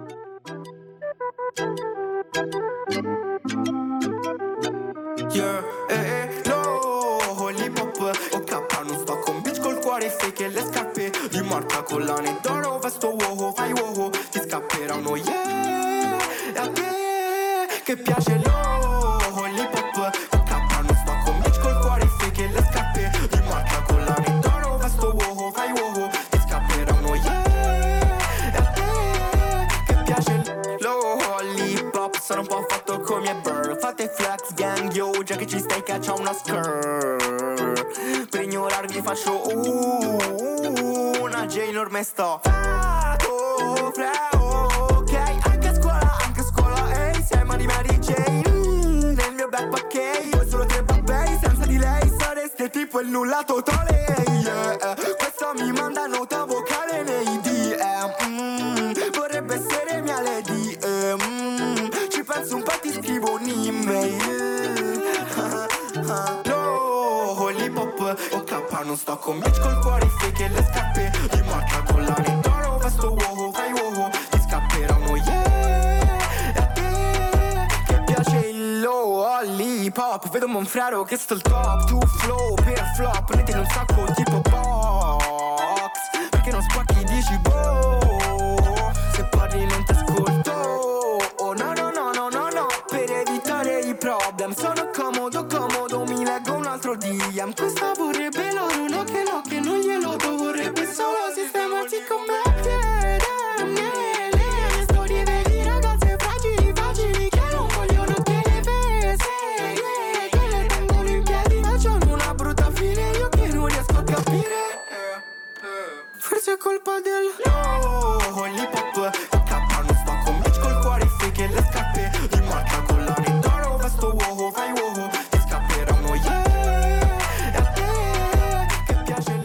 Yeah, eh, eh, Lollipop. O K, non sto con bitch col cuore fake e le scarpe di marca collane d'oro, vesto uovo, fai uovo, ti scapperanno, yeah. E a te che piace Lollipop. O K, non sto con bitch col cuore fake e le scarpe di marca collane d'oro, vesto uovo, fai uovo, ti scapperanno, yeah. E a te che piace Lollipop. Sono un po' fatto come bird, fate flex gang yo, già che ci stai caccia una skirt. Per ignorarvi faccio uh, una J enorme sto fatto freo, ok. Anche a scuola, anche a scuola, ehi, sei Mary Mary Jane mm, nel mio backpack, io solo tre babbei, senza di lei sareste tipo il nulla totale, yeah. Questo mi manda nota vocale nei D M mm, vorrebbe essere mia lady eh, mm, ci penso un po' ti scrivo un'email Lollipop. O K, non sto con bitch col cuore fake e le scarpe di marca collane d'oro, vesto uovo, fai uovo, ti scapperanno, yeah. E a te che piace il Lollipop. Vedo Monfrero che sto il top, tu flow per flop, ne tieni un sacco tipo box, perché non spacchi dici boh, se parli non ti ascolto, oh no no no no no no, per evitare i problem sono comodo comodo, mi leggo un altro D M. Questa vorrebbe l'oro, no che no che non glielo do, vorrebbe solo sistemarsi con me, yeah, damn, yeah, le storie vedi ragazze fragili facili che non vogliono che le pese, yeah, che le tengono in piedi, facciano una brutta fine io che non riesco a capire, forse è colpa del Lollipop. O K, non sto con bitch col cuore fake e le scarpe di marca collane d'oro, vesto uovo, fai uovo, ti scapperanno, yeah. E a te che piace.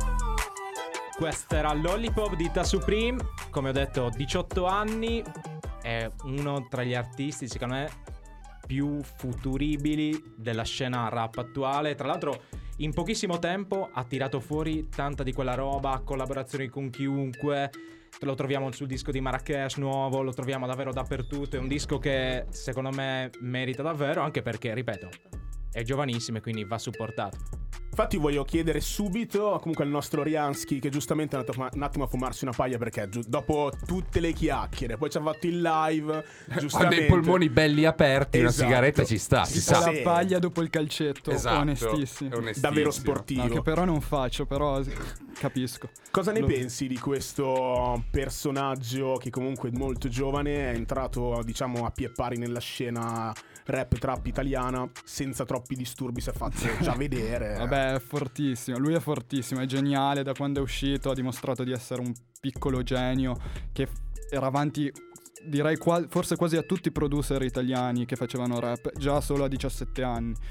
Questa era Lollipop di Ta Supreme. Come ho detto, diciotto anni. È uno tra gli artisti, secondo me, più futuribili della scena rap attuale. Tra l'altro, in pochissimo tempo ha tirato fuori tanta di quella roba, collaborazioni con chiunque. Lo troviamo sul disco di Marrakesh nuovo, lo troviamo davvero dappertutto. È un disco che secondo me merita davvero, anche perché, ripeto, è giovanissimo e quindi va supportato. Infatti voglio chiedere subito comunque al nostro Riansky, che giustamente è andato a- un attimo a fumarsi una paglia, perché giu- dopo tutte le chiacchiere poi ci ha fatto il live, Ha giustamente dei polmoni belli aperti, una Esatto. sigaretta ci sta, Si si sa. sa. La paglia dopo il calcetto, Esatto, onestissimo. è onestissimo. davvero sportivo. No, che però non faccio, però capisco. Cosa ne Lo- pensi di questo personaggio che comunque è molto giovane, è entrato diciamo a pie pari nella scena rap trap italiana senza troppi disturbi, si è fatto già vedere? Vabbè, è fortissimo, lui è fortissimo, è geniale, da quando è uscito ha dimostrato di essere un piccolo genio che f- era avanti, direi qua- forse quasi a tutti i producer italiani che facevano rap, già solo a diciassette anni.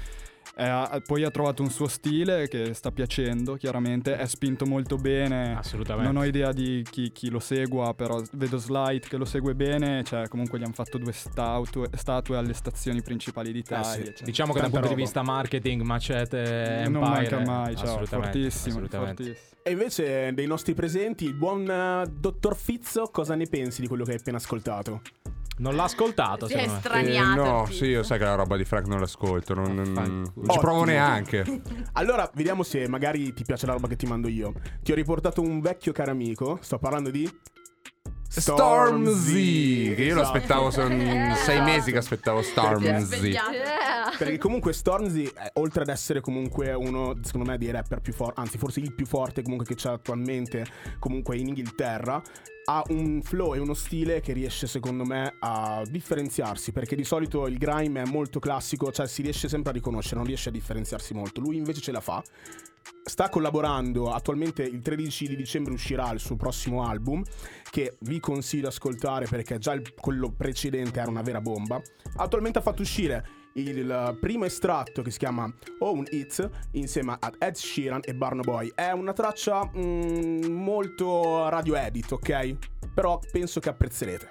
Eh, poi ha trovato un suo stile che sta piacendo, chiaramente è spinto molto bene. Assolutamente. Non ho idea di chi, chi lo segua, però vedo Slight che lo segue bene, cioè comunque gli hanno fatto due statue, statue alle stazioni principali d'Italia. Eh sì. Cioè, Diciamo che da un punto tanta di roba. vista marketing, Macete Empire non manca mai, cioè, assolutamente, fortissimo, assolutamente. fortissimo. E invece dei nostri presenti, il buon uh, dottor Fizzo, cosa ne pensi di quello che hai appena ascoltato? Non l'ha ascoltato, Si è secondo me. straniato. Eh, no, il sì, io sai che la roba di Frank non l'ascolto, non, non, non ci Ottimo. provo neanche. Allora, vediamo se magari ti piace la roba che ti mando io. Ti ho riportato un vecchio caro amico, sto parlando di Stormzy, che io lo Esatto. aspettavo, sono sei mesi che aspettavo Stormzy. Yeah. Perché comunque Stormzy, eh, oltre ad essere comunque uno, secondo me, dei rapper più forti, anzi forse il più forte comunque che c'è attualmente comunque in Inghilterra, ha un flow e uno stile che riesce secondo me a differenziarsi, perché di solito il grime è molto classico, cioè si riesce sempre a riconoscere, non riesce a differenziarsi molto. Lui invece ce la fa. Sta collaborando attualmente, il tredici di dicembre uscirà il suo prossimo album, che vi consiglio di ascoltare perché già il, quello precedente era una vera bomba. Attualmente ha fatto uscire il primo estratto che si chiama Own It insieme ad Ed Sheeran e Burna Boy. È una traccia mm, molto radio edit, ok? Però penso che apprezzerete.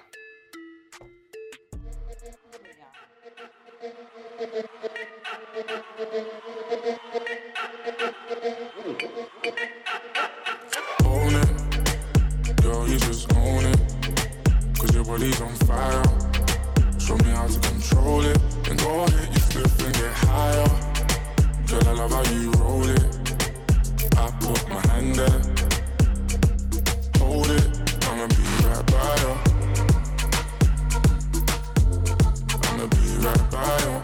Own it, girl, you just own it. Cause your body's on fire. Show me how to control it. And go ahead, you flip and get higher. Girl, I love how you roll it. I put my hand there. Hold it, I'ma be right by you. I'ma be right by you.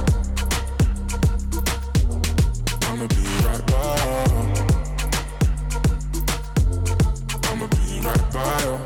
I'ma be right by you. I'ma be right by you.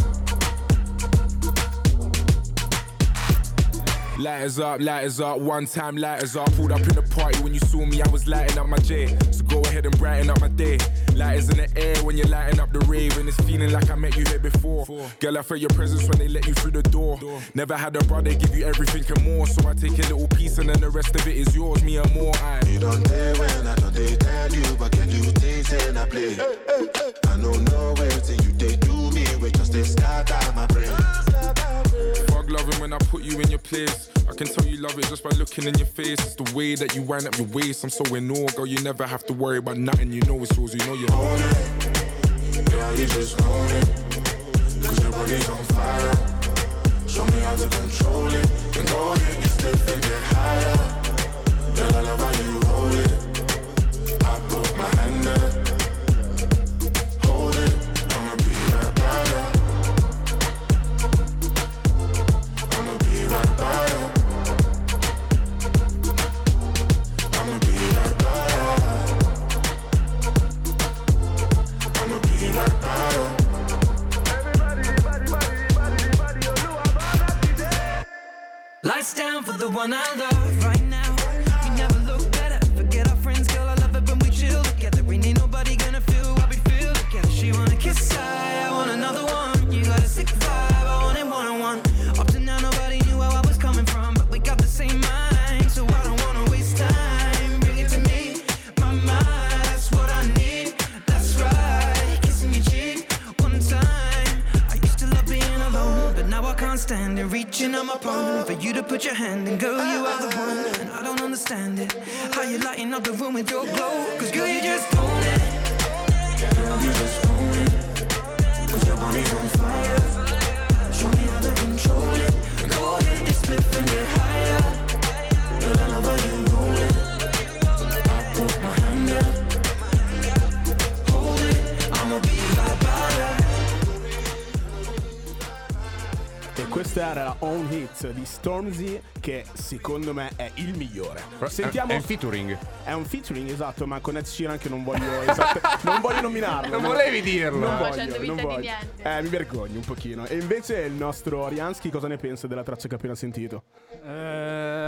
Lighters up, lighters up, one time lighters up. Pulled up in the party when you saw me, I was lighting up my J. So go ahead and brighten up my day. Lighters in the air when you're lighting up the rave. And it's feeling like I met you here before. Girl, I felt your presence when they let you through the door. Never had a brother give you everything and more. So I take a little piece and then the rest of it is yours, me and more. I You don't dare when I don't they tell you, but can you taste and I play? I don't know everything you they do me, we just they scatter my brain. Fuck loving when I put you in your place. I can tell you love it just by looking in your face. It's the way that you wind up your waist. I'm so in awe, girl, you never have to worry about nothing. You know it's yours, you know you own it. Girl, you just own it. Cause your body's on fire. Show me how to control it. And go ahead, get stiff and get higher. Girl, I love how you roll it. I put my hand there. Hold it, I'ma be right by you. I'ma be right by you. I'ma be right by you. I'ma be right by you. Lights down for the one I love right now. You never look better. Forget our friends, girl. I love it when we chill together. Ain't nobody gonna feel what we feel together. She wanna kiss, I, I want another one. You got a sick vibe, I want it one on one. Up to now, nobody knew where I was coming from, but we got the same mind, so I don't wanna waste time. Bring it to me, my mind. That's what I need. That's right, kissing your cheek one time. I used to love being alone, but now I can't stand it. Reaching on my palm for you to put your hand in, girl, you are the one. And I don't understand it, how you lighting up the room with your glow. Cause girl, you just own it. Girl, you just own it. Cause your body's on fire. Show me how to control it. Go ahead, get split and get higher. Girl, I love how you roll it. I put my hand there. Hold it, I'ma be right by you. E questa era la Own Hit di Stormzy, che secondo me è il migliore. Sentiamo. È un featuring. È un featuring, esatto, ma con Ed Sheeran che non voglio esatto, non voglio nominarlo. Non volevi dirlo. Non No, voglio, facendo non finta di voglio. niente. Eh, mi vergogno un pochino. E invece il nostro Riansky cosa ne pensa della traccia che ha appena sentito? Eh,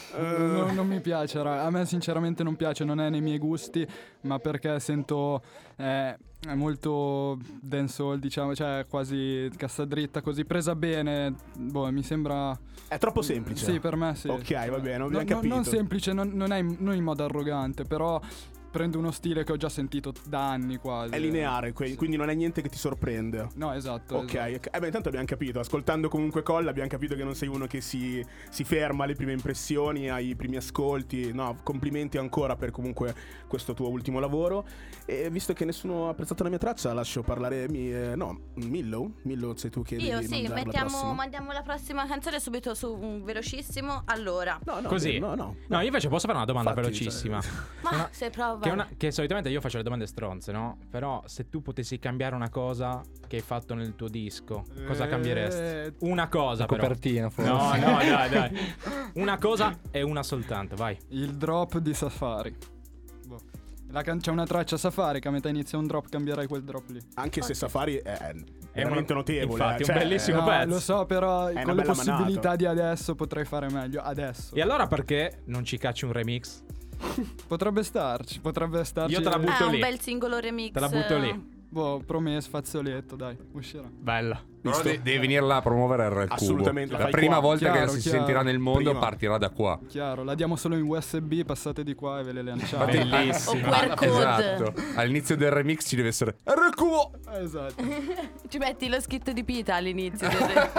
No, non mi piace, raga. A me sinceramente non piace, non è nei miei gusti, ma perché sento eh, è molto dancehall, diciamo, cioè quasi cassa dritta, così presa bene. Boh, mi sembra È troppo semplice. Sì, per me sì. Ok, va bene, No, abbiamo no, capito. non semplice, non, non, è in, non in modo arrogante, però prendo uno stile che ho già sentito da anni quasi. È lineare, que- quindi non è niente che ti sorprende. No, esatto. Ok, esatto. eh beh, intanto abbiamo capito. Ascoltando comunque Colla abbiamo capito che non sei uno che si, si ferma alle prime impressioni, ai primi ascolti. No, complimenti ancora per comunque questo tuo ultimo lavoro. E visto che nessuno ha apprezzato la mia traccia, lascio parlare mi, eh, no, Millo. Millo, sei tu che Io devi sì, mandare la mettiamo, prossima? mandiamo la prossima canzone subito su un velocissimo. Allora, No, no, Così. no, no. No, io invece posso fare una domanda Infatti, velocissima. ma Una- se prova. Che, è una- che solitamente io faccio le domande stronze, no? Però se tu potessi cambiare una cosa che hai fatto nel tuo disco, cosa Eh, cambieresti? Una cosa, La però. copertina, forse. No, no, dai, dai. Una cosa e una soltanto, vai. Il drop di Safari. Boh. La can- c'è una traccia Safari che a metà inizia un drop, cambierai quel drop lì. Anche se Safari è È veramente una- notevole. infatti, eh, un cioè, bellissimo No, pezzo. lo so, però una con le bella possibilità manata. di adesso potrei fare meglio. Adesso. E allora perché non ci cacci un remix? Potrebbe starci, potrebbe starci. Io te la butto Ah, un lì. bel singolo remix. Te la butto lì. Boh, promesso, fazzoletto, dai, uscirà. Bella. Però Visto? de- devi venire là a promuovere R Cubo. Assolutamente, la La fai prima qua. volta Chiaro, che si chiaro. sentirà nel mondo Prima. partirà da qua. Chiaro, la diamo solo in U S B, passate di qua e ve le lanciamo. Bellissimo. O Q R code. Esatto. All'inizio del remix ci deve essere R Cubo. Esatto. Ci metti lo skit di Pita all'inizio. del-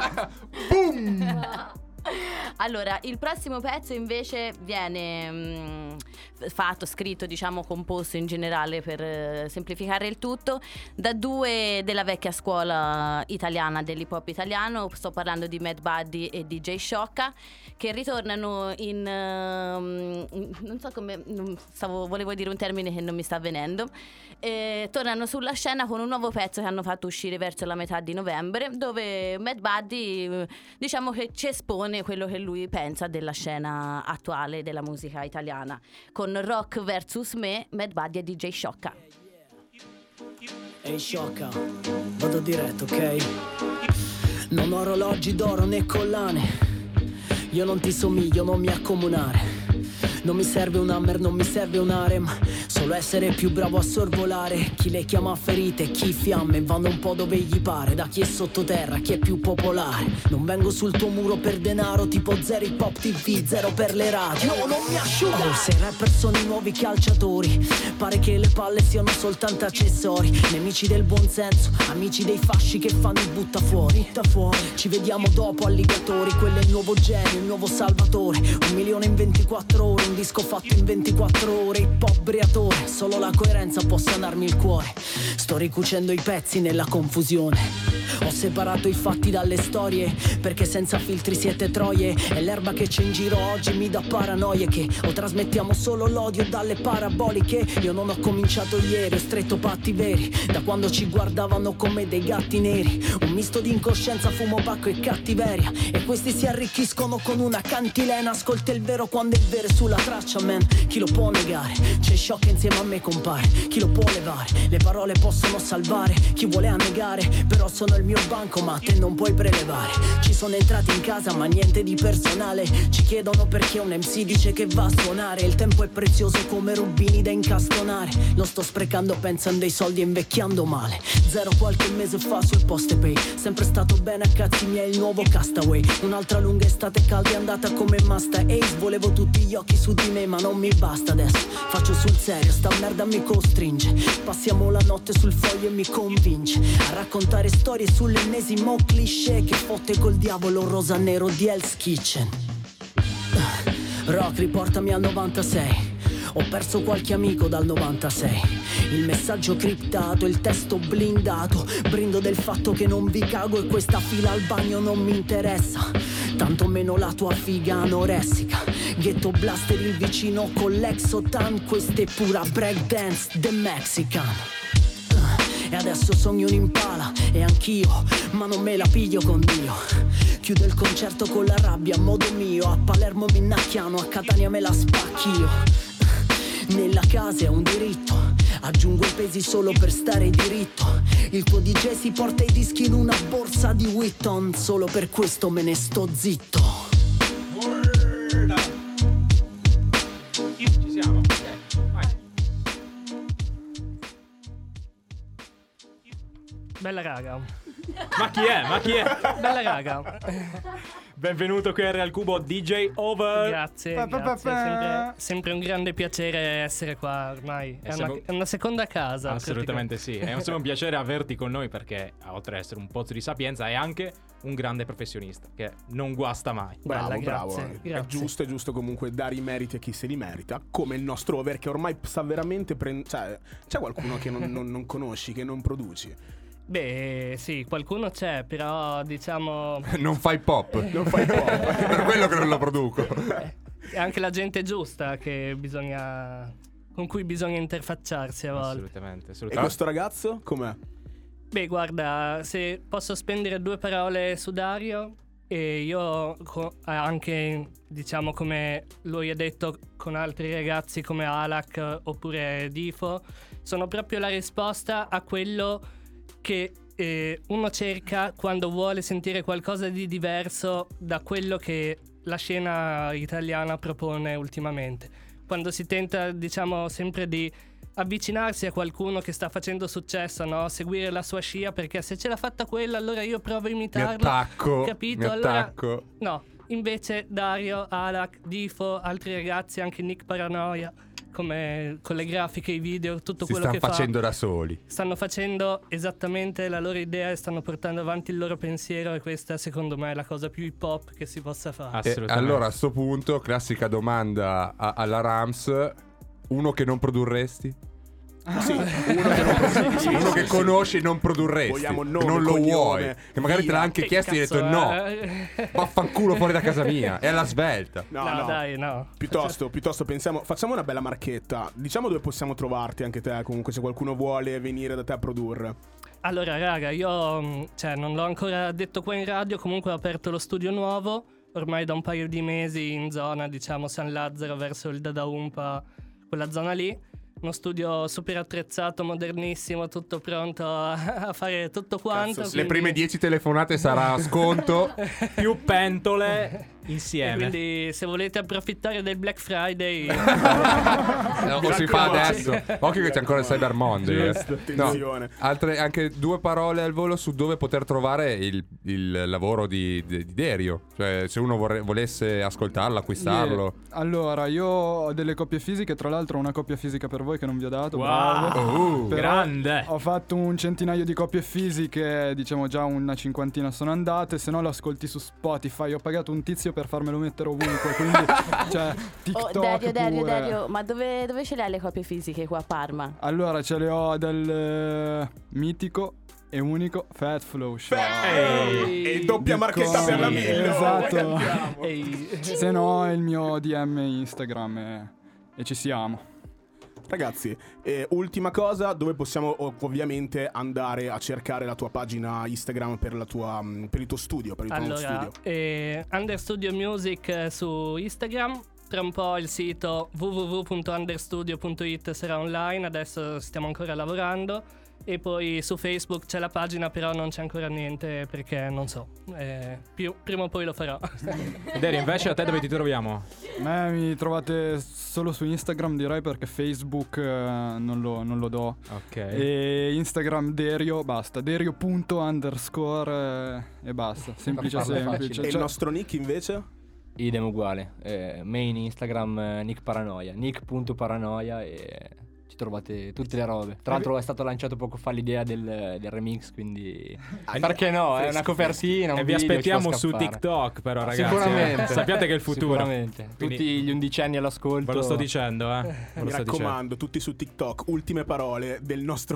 Boom! Allora, il prossimo pezzo invece viene mm, fatto, scritto, diciamo, composto in generale per eh, semplificare il tutto da due della vecchia scuola italiana dell'hip hop italiano. Sto parlando di Mad Buddy e D J Sciocca, che ritornano in ehm, in- non so come non- stavo, volevo dire un termine che non mi sta venendo. Eh, tornano sulla scena con un nuovo pezzo che hanno fatto uscire verso la metà di novembre, dove Mad Buddy eh, diciamo che ci espone quello che lui pensa della scena attuale della musica italiana, con Rock versus Me, Mad Buddy e D J Sciocca. Ehi Sciocca, vado diretto, ok? Non ho orologi d'oro né collane, io non ti somiglio, non mi accomunare. Non mi serve un hammer, non mi serve un harem, solo essere più bravo a sorvolare. Chi le chiama ferite, chi fiamme, vanno un po' dove gli pare. Da chi è sottoterra, chi è più popolare. Non vengo sul tuo muro per denaro, tipo zero hip hop T V, zero per le radio. No, non mi asciuga. Oh, se i rapper sono i nuovi calciatori, pare che le palle siano soltanto accessori. Nemici del buonsenso, amici dei fasci che fanno il butta fuori. Butta fuori. Ci vediamo dopo alligatori, quello è il nuovo genio, il nuovo salvatore. Un milione in ventiquattro ore, un disco fatto in ventiquattro ore, hip hop briatore, solo la coerenza può sanarmi il cuore. Sto ricucendo i pezzi nella confusione. Ho separato i fatti dalle storie, perché senza filtri siete troie. E l'erba che c'è in giro oggi mi dà paranoie, che o trasmettiamo solo l'odio dalle paraboliche. Io non ho cominciato ieri, ho stretto patti veri, da quando ci guardavano come dei gatti neri. Un misto di incoscienza, fumo, pacco e cattiveria, e questi si arricchiscono con una cantilena. Ascolta il vero quando è vero sulla traccia, man. Chi lo può negare? C'è Sciocca insieme a me, compare. Chi lo può levare? Le parole possono salvare chi vuole annegare, però sono il mio bancomat e non puoi prelevare. Ci sono entrati in casa ma niente di personale. Ci chiedono perché un M C dice che va a suonare. Il tempo è prezioso come rubini da incastonare. Lo sto sprecando pensando ai soldi e invecchiando male. Zero qualche mese fa sul Postepay, sempre stato bene a cazzi miei, il nuovo Castaway. Un'altra lunga estate calda è andata come Masta Ace. Volevo tutti gli occhi su di me ma non mi basta adesso. Faccio sul serio, sta merda mi costringe. Passiamo la notte sul foglio e mi convince a raccontare storie sull'ennesimo cliché che fotte col diavolo rosa nero di Hell's Kitchen. Rock, riportami al novantasei. Ho perso qualche amico dal novantasei. Il messaggio criptato, il testo blindato. Brindo del fatto che non vi cago e questa fila al bagno non mi interessa, tanto meno la tua figa anoressica. Ghetto blaster il vicino con l'exotan, questa è pura breakdance the Mexican. E adesso sogno un'impala e anch'io, ma non me la piglio con Dio. Chiudo il concerto con la rabbia a modo mio. A Palermo mi innacchiano, a Catania me la spacchio. Nella casa è un diritto, aggiungo i pesi solo per stare diritto. Il tuo D J si porta i dischi in una borsa di Witton, solo per questo me ne sto zitto. Bella raga. Ma chi è? Ma chi è? Bella raga. Benvenuto qui a Real Cubo D J Over. Grazie, Pa, pa, pa, grazie. pa. Sempre, sempre un grande piacere essere qua ormai. È, È una, sempre- è una seconda casa. Assolutamente sì. praticamente. È sempre un piacere averti con noi perché, oltre ad essere un pozzo di sapienza, è anche un grande professionista che non guasta mai. Bravo, Bella, bravo. grazie, È grazie. giusto, è giusto comunque dare i meriti a chi se li merita, come il nostro Over che ormai sta veramente prendendo. Cioè, c'è qualcuno che non, non- non conosci, che non produci? Beh, sì, qualcuno c'è, però diciamo. Non fai pop. Non fai pop. Per quello che non lo produco. È anche la gente giusta che bisogna. Con cui bisogna interfacciarsi a volte. Assolutamente, E assolutamente. questo ragazzo com'è? Beh, guarda, se posso spendere due parole su Dario, e io co- anche, diciamo, come lui ha detto con altri ragazzi come Alak oppure Difo, sono proprio la risposta a quello che eh, uno cerca quando vuole sentire qualcosa di diverso da quello che la scena italiana propone ultimamente. Quando si tenta, diciamo, sempre di avvicinarsi a qualcuno che sta facendo successo, no? Seguire la sua scia, perché se ce l'ha fatta quella, allora io provo a Mi imitarlo. attacco. Capito? Mi Allora, attacco. no, invece Dario, Alak, Difo, altri ragazzi, anche Nick Paranoia, come con le grafiche, i video, tutto Si quello stanno che facendo fa, da soli. stanno facendo esattamente la loro idea e stanno portando avanti il loro pensiero, e questa secondo me è la cosa più hip hop che si possa fare. E allora a sto punto, classica domanda a- alla Rams: uno che non produrresti? Sì, uno che non produci. Uno che conosci e non produrresti. Vogliamo nome, non lo cognome, vuoi. Che magari te via. l'ha anche Che chiesto e hai cazzo detto no. è? Vaffanculo fuori da casa mia. È alla svelta. No, No, no. dai, no. Piuttosto, piuttosto pensiamo, facciamo una bella marchetta. Diciamo dove possiamo trovarti anche te, comunque, se qualcuno vuole venire da te a produrre. Allora, raga, io mh, cioè, non l'ho ancora detto qua in radio, comunque ho aperto lo studio nuovo, ormai da un paio di mesi in zona, diciamo, San Lazzaro verso il Dada Umpa, quella zona lì. Uno studio super attrezzato, modernissimo, tutto pronto a, a fare tutto quanto. Le quindi- prime dieci telefonate sarà a sconto. Più pentole insieme. Quindi se volete approfittare del Black Friday O si fa adesso. Occhio che c'è ancora il Cyber Monday. Giusto, eh. No, attenzione. altre, anche due parole al volo su dove poter trovare il, il lavoro di, di, di Derio. Cioè, se uno vorre- volesse ascoltarlo, acquistarlo. Yeah. Allora, io ho delle copie fisiche, tra l'altro una coppia fisica per voi che non vi ho dato. Wow. Bravo. Oh, Però grande. Ho fatto un centinaio di copie fisiche, diciamo già una cinquantina sono andate, se no lo ascolti su Spotify. Ho pagato un tizio per farmelo mettere ovunque, quindi cioè TikTok Oh, Dario, Dario, pure. Dario, ma dove, dove ce l'hai le copie fisiche qua a Parma? Allora, ce le ho del eh, mitico e unico Fat Flow Show. Ehi! E doppia marchetta per la Millo. Esatto. Ehi. Se no è il mio D M Instagram e, e ci siamo. Ragazzi, eh, ultima cosa, dove possiamo ov- ovviamente andare a cercare la tua pagina Instagram per, la tua, mh, per il tuo studio, per il tuo nuovo Allora, studio. eh, Understudio Music eh, su Instagram. Tra un po' il sito w w w punto understudio punto it sarà online, adesso stiamo ancora lavorando. E poi su Facebook c'è la pagina, però non c'è ancora niente perché non so. Eh, più, prima o poi lo farò. Dario, invece a te dove ti troviamo? A me mi trovate solo su Instagram, direi, perché Facebook eh, non, lo, non lo do. Ok. E Instagram Derio, basta. Derio punto underscore eh, e basta. Semplice Parla semplice. facile. E il Cioè- nostro nick invece? Idem uguale. Eh, main Instagram eh, Nick Paranoia. Nick.paranoia e ci trovate tutte le robe. Tra l'altro è stato lanciato poco fa l'idea del, del remix, quindi perché no? È una copertina, un E vi video, aspettiamo ci fa su scappare. TikTok, però, ragazzi. Sicuramente. eh. Sappiate che è il futuro. Sicuramente. Quindi- Tutti gli undicenni all'ascolto. Ve lo sto dicendo, eh. Ve lo Mi sto raccomando, tutti su TikTok, ultime parole del nostro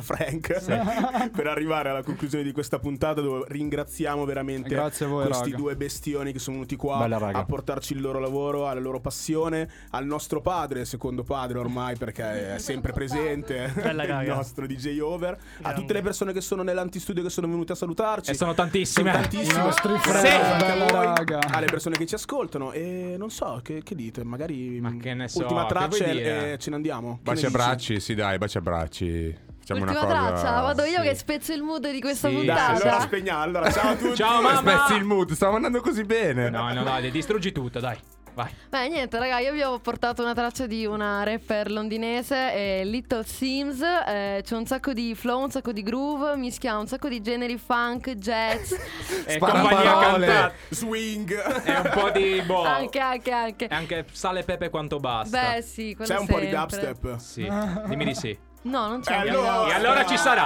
Frank per arrivare alla conclusione di questa puntata, dove ringraziamo veramente Grazie a voi, questi raga. due bestioni che sono venuti qua Bella, raga. a portarci il loro lavoro, alla loro passione, al nostro padre, secondo padre ormai, perché è sempre presente, Bella, il raga. nostro D J Over, a Grande. tutte le persone che sono nell'antistudio, che sono venute a salutarci. E sono tantissime. Sono tantissime. I nostri Sì, friend, anche a bella voi, raga. alle persone che ci ascoltano. E non so, che, che dite? Magari Ma che ne so, ultima che traccia vuoi e dire? e ce ne andiamo. Che Baci ne e dici? bracci, sì, dai, baci e bracci. Facciamo Ultima una cosa. traccia, vado io sì. che spezzo il mood di questa Sì, Dai, puntata. allora spegniamo. Allora, ciao a tutti. Ciao, Ma mamma. spezzi il mood, stavo andando così bene. No, no, dai, distruggi tutto, dai. Vai. Beh, niente, raga, io vi ho portato una traccia di una rapper londinese, eh, Little Sims. Eh, c'è un sacco di flow, un sacco di groove, mischia un sacco di generi funk, jazz, E compagnia cantata, swing e un po' di boh. anche, anche, anche. E anche sale e pepe quanto basta. Beh, sì, quello c'è un po' di sempre. dubstep. Sì, dimmi di sì. No, non c'è. Eh, allora- E allora ci sarà.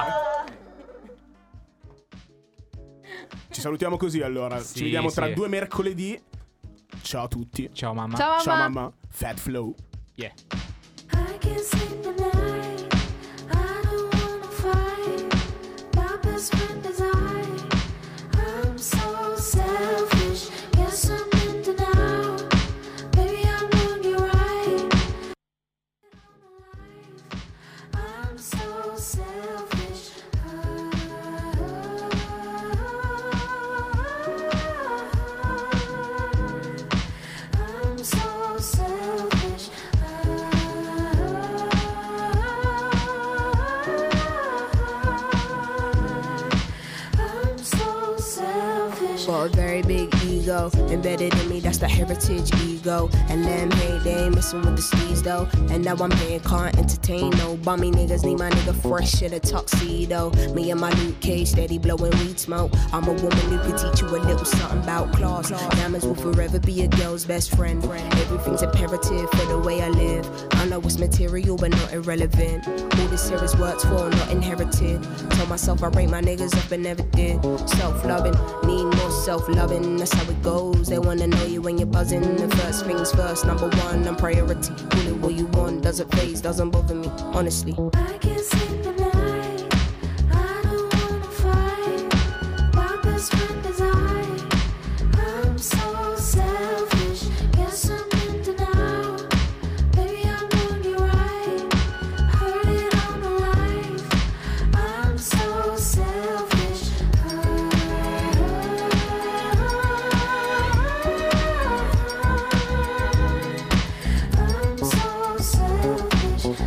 Ci salutiamo così allora. Sì, Ci vediamo tra sì. due mercoledì. Ciao a tutti. Ciao mamma. Ciao, mamma. Ciao mamma. Fat Flow. Yeah. I can't sleep at night. I don't wanna fight. My best friend is I. I'm so selfish. Guess I'm in denial. Maybe I'm wrong, you're right. I'm so selfish. I'm so selfish. I'm so selfish. Got a very big ego embedded in me, that's the heritage ego. And them hey, they ain't messing with the steez though. And now I'm here, can't entertain no bummy niggas. Need my nigga fresh in a tuxedo. Me and my Luke Cage steady blowing weed smoke. I'm a woman who can teach you a little something about class. Diamonds will forever be a girl's best friend. Everything's imperative for the way I live. I know it's material but not irrelevant. All this here is worked for, not inherited. Told myself I rate my niggas up and never did. Self-loving, need more self-loving. That's how it goes. They wanna know you when you're buzzing. The first things first, number one, I'm priority. Call it what you want, doesn't phase, doesn't bother me, honestly. I can't sleep at night. I don't wanna fight. My best friend is I. I'm so selfish. Guess I'm in denial. Maybe I'm wrong, you're right. Heard it all my life. I'm so selfish. I'm so selfish.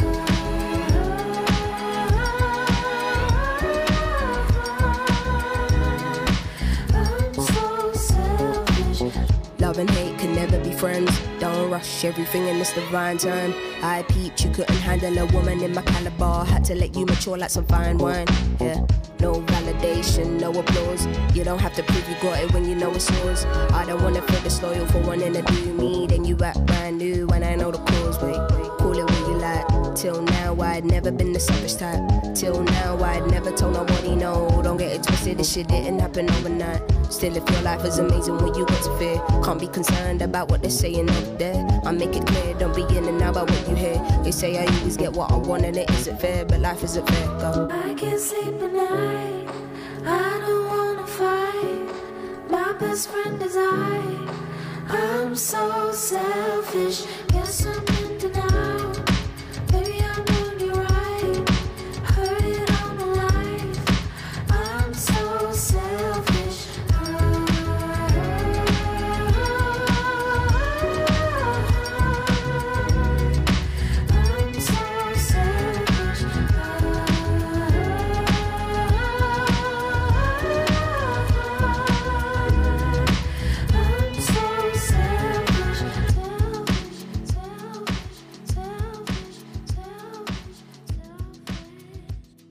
I'm so selfish. Love and hate can never be friends. Don't rush everything in this divine time. I peeped, you couldn't handle a woman in my caliber. Had to let you mature like some fine wine. Yeah, no validation, no applause. You don't have to prove you got it when you know it's yours. I don't wanna feel disloyal for wanting to do me. Then you act brand new when I know the cause. Wait, wait, call it what you like. Till now I'd never been the selfish type. Till now I'd never told nobody no. Don't get it twisted, this shit didn't happen overnight. Still if your life is amazing when you got to fear. Can't be concerned about what they're saying over there. I make it clear, don't be in and out about what you hear. They say I always get what I want and it isn't fair, but life isn't fair, go. I can't sleep at night. I don't wanna fight. My best friend is I. I'm so selfish. Guess I'm in denial. Maybe I'm wrong, you're right. Heard it all my life. I'm so selfish. I'm so selfish. I'm so selfish. Selfish, selfish, selfish, selfish, selfish.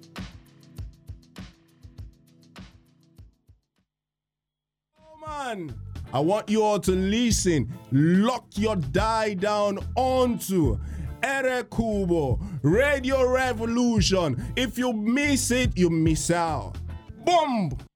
Man, I want you all to listen. Lock your die down onto Ere Kubo Radio Revolution. If you miss it, you miss out. Boom!